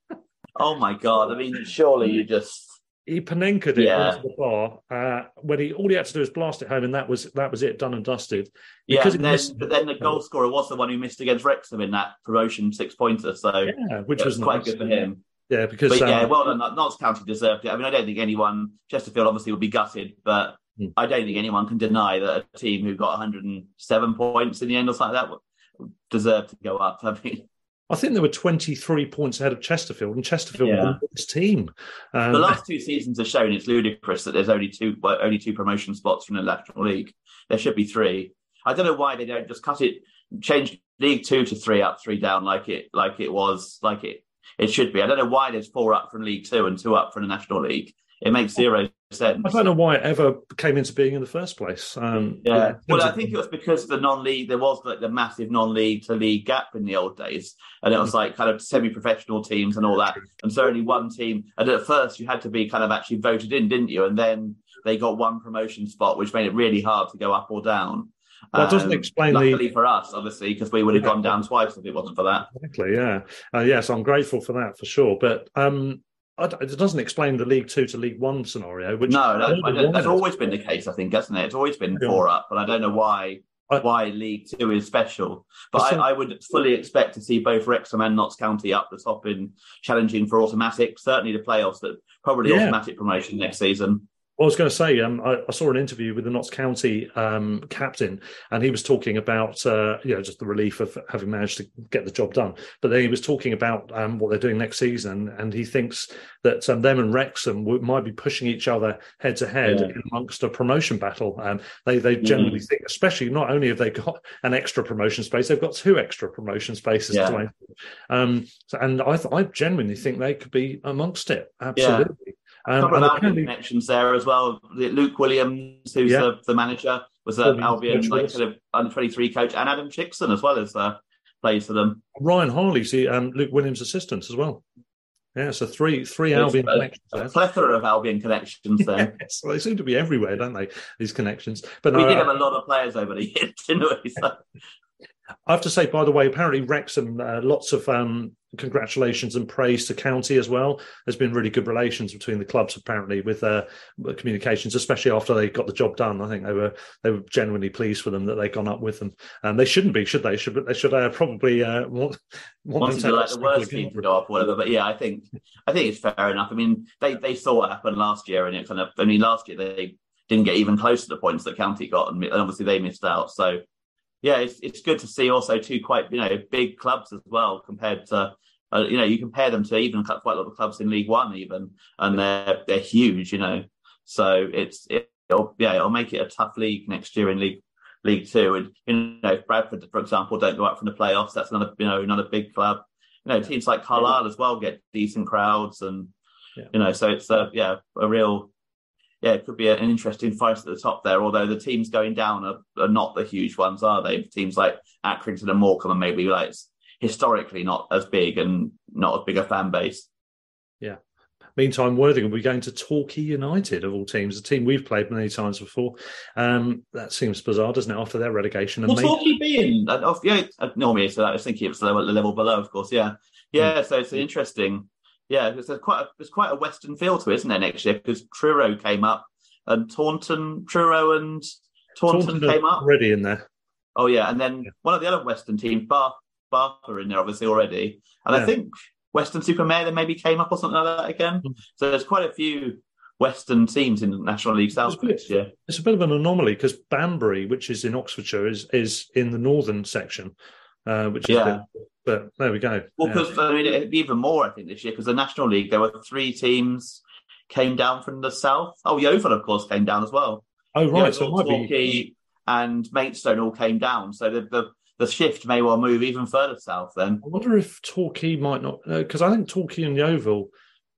Oh my God! I mean, surely you just. He Panenka-ed it yeah. onto the bar uh, when he all he had to do was blast it home, and that was that was it, done and dusted. Yeah, because then, missed, but then the goal scorer was the one who missed against Wrexham in that promotion six pointer. So yeah, which was, was quite nice. good for him. Yeah, because but um, yeah, well done. Notts County deserved it. I mean, I don't think anyone. Chesterfield obviously would be gutted, but hmm. I don't think anyone can deny that a team who got one hundred seven points in the end or something like that deserved to go up. I mean. I think there were twenty-three points ahead of Chesterfield, and Chesterfield yeah. won this team. Um, the last two seasons have shown it's ludicrous that there's only two well, only two promotion spots from the National League. There should be three. I don't know why they don't just cut it, change League Two to three up, three down, like it like it was, like it it should be. I don't know why there's four up from League Two and two up from the National League. It makes zero sense. I don't know why it ever came into being in the first place. Um, yeah, well, I think it was because the non-league, there was like the massive non-league to league gap in the old days, and it was like kind of semi-professional teams and all that, and so only one team. And at first, you had to be kind of actually voted in, didn't you? And then they got one promotion spot, which made it really hard to go up or down. Well, it doesn't explain um, the... Luckily for us, obviously, because we would have gone down twice if it wasn't for that. Exactly, yeah. Uh, yes, I'm grateful for that, for sure. But um, it doesn't explain the League Two to League One scenario. Which no, that, I don't, that's always been the case, I think, hasn't it? It's always been yeah. four up, but I don't know why I, why League Two is special. But I, I would fully expect to see both Wrexham and Notts County up the top in challenging for automatic, certainly the playoffs, but probably yeah. automatic promotion next season. Well, I was going to say, um, I, I saw an interview with the Notts County um, captain, and he was talking about, uh, you know, just the relief of having managed to get the job done. But then he was talking about um, what they're doing next season, and he thinks that um, them and Wrexham w- might be pushing each other head to head amongst a promotion battle. Um, they they generally mm. think, especially not only have they got an extra promotion space, they've got two extra promotion spaces. Yeah. To um, so, and I th- I genuinely think they could be amongst it. Absolutely. Yeah. A couple um, of Albion connections there as well. Luke Williams, who's yeah. the, the manager, was an Albion like sort of under twenty-three coach, and Adam Chickson as well as uh, plays for them. Ryan Harley's the um, Luke Williams' assistant as well. Yeah, so three three There's Albion a, connections. A there. plethora of Albion connections there. Yes, well, they seem to be everywhere, don't they? These connections. But we no, did I, have a lot of players over the years, didn't we? So. I have to say, by the way, apparently Wrexham, uh, lots of um, congratulations and praise to County as well. There's been really good relations between the clubs, apparently, with uh, communications, especially after they got the job done. I think they were they were genuinely pleased for them that they'd gone up with them. And they shouldn't be, should they? Should they should uh, probably uh, want, want wanted to like the worst team to go up or whatever. But yeah, I think I think it's fair enough. I mean, they they saw what happened last year, and it kind of. I mean, last year they didn't get even close to the points that County got, and obviously they missed out. So. Yeah, it's it's good to see also two quite, you know, big clubs as well compared to Uh, you know, you compare them to even quite a lot of clubs in League One, even, and they're they're huge. You know, so it's it, it'll, yeah, it'll make it a tough league next year in League League Two. And you know, if Bradford, for example, don't go up from the playoffs, that's another you know not a big club. You know, teams like Carlisle as well get decent crowds, and yeah. you know, so it's a yeah a real. Yeah, it could be an interesting fight at the top there, although the teams going down are, are not the huge ones, are they? Teams like Accrington and Morecambe are maybe like historically not as big and not as big a fan base. Yeah. Meantime, Worthing will be going to Torquay United, of all teams, a team we've played many times before. Um, that seems bizarre, doesn't it, after their relegation? Well, maybe... Torquay being... Uh, yeah, normally, so I was thinking it was the level, the level below, of course, yeah. Yeah, mm. so it's an interesting... Yeah, because there's quite a, there's quite a Western feel to it, isn't there, next year? Because Truro came up, and Taunton, Truro and Taunton, Taunton came up. Already in there. Oh, yeah, and then yeah. one of the other Western teams, Bath, Bath are in there, obviously, already. And yeah. I think Weston-super-Mare then maybe came up or something like that again. Mm. So there's quite a few Western teams in the National League South next year. It's a bit of an anomaly, because Banbury, which is in Oxfordshire, is, is in the northern section, uh, which is yeah. a bit... But there we go. Well, because yeah. I mean, it'd be even more, I think, this year, because the National League, there were three teams came down from the south. Oh, Yeovil, of course, came down as well. Oh, right. Yeovil, so it might Torquay be... and Maidstone all came down. So the, the the shift may well move even further south then. I wonder if Torquay might not... Because uh, I think Torquay and Yeovil,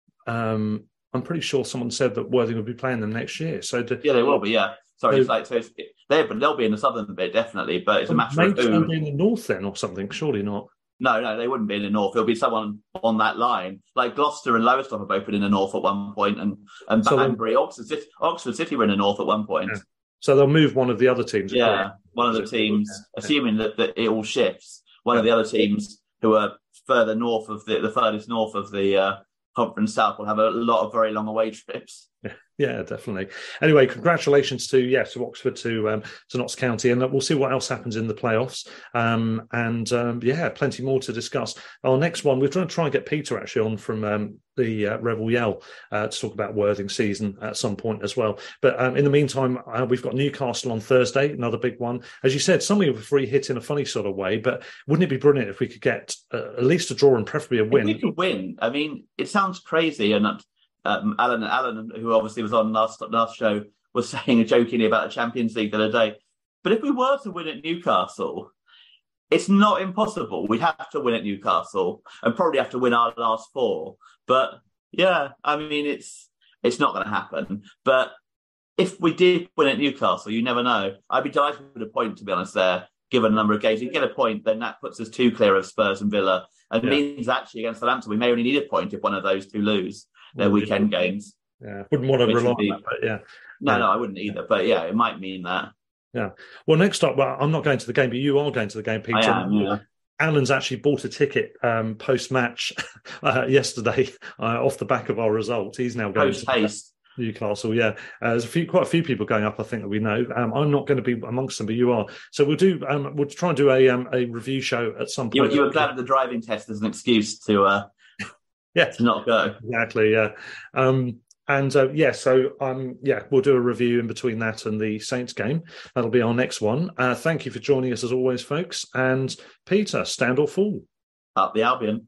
um, I'm pretty sure someone said that Worthing will be playing them next year. So the, Yeah, they will be, yeah. Sorry, so, it's like, so it's, they, but they'll be in the southern bit, definitely. But it's a matter Maidstone of who... be in the north then or something? Surely not. No, no, they wouldn't be in the north. It'll be someone on that line. Like Gloucester and Lowestoft have both been in the north at one point, and, and so Banbury, Oxford City, Oxford City were in the north at one point. Yeah. So they'll move one of the other teams. Yeah, one of the teams, yeah. assuming that, that it all shifts, one yeah. of the other teams who are further north of the, the furthest north of the uh, Conference South will have a lot of very long away trips. Yeah. Yeah, definitely. Anyway, congratulations to yes to Oxford, to um, to Notts County, and we'll see what else happens in the playoffs. Um, and um, yeah, plenty more to discuss. Our next one, we're trying to try and get Peter actually on from um, the uh, Revel Yell uh, to talk about Worthing season at some point as well. But um, in the meantime, uh, we've got Newcastle on Thursday, another big one. As you said, something of a free hit in a funny sort of way. But wouldn't it be brilliant if we could get uh, at least a draw and preferably a win? If we could win. I mean, it sounds crazy, and. Um, Alan, Alan, who obviously was on last last show, was saying jokingly about the Champions League the other day. But if we were to win at Newcastle, it's not impossible. We'd have to win at Newcastle and probably have to win our last four. But yeah, I mean, it's it's not going to happen. But if we did win at Newcastle, you never know. I'd be delighted with a point, to be honest, there, given the number of games. If you get a point, then that puts us two clear of Spurs and Villa. And yeah. means actually against Southampton, we may only need a point if one of those two lose their well, weekend yeah. games. Yeah, wouldn't want to rely on that, but yeah. No, yeah. no, I wouldn't either. But yeah, it might mean that. Yeah. Well, next up, well, I'm not going to the game, but you are going to the game, Peter. I am, yeah. Alan's actually bought a ticket um, post-match uh, yesterday uh, off the back of our result. He's now going Post-haste. to Newcastle, yeah. Uh, there's a few, quite a few people going up, I think, that we know. Um, I'm not going to be amongst them, but you are. So we'll do. Um, we'll try and do a um, a review show at some point. You, you were glad of the driving test as an excuse to, uh, yeah, to not go. Exactly, yeah. Um, and uh, yeah, so um, yeah, we'll do a review in between that and the Saints game. That'll be our next one. Uh, thank you for joining us as always, folks. And Peter, stand or fall? Up the Albion.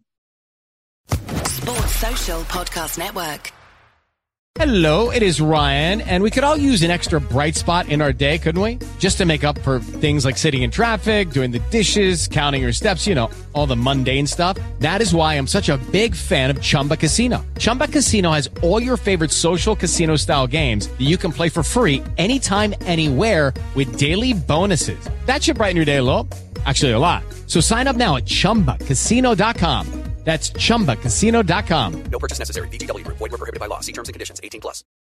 Sports Social Podcast Network. Hello, it is Ryan, and we could all use an extra bright spot in our day, couldn't we? Just to make up for things like sitting in traffic, doing the dishes, counting your steps, you know, all the mundane stuff. That is why I'm such a big fan of Chumba Casino. Chumba Casino has all your favorite social casino-style games that you can play for free anytime, anywhere with daily bonuses. That should brighten your day a little. Actually, a lot. So sign up now at chumba casino dot com. That's chumba casino dot com. No purchase necessary. V G W Group. Void where prohibited by law. See terms and conditions. eighteen plus.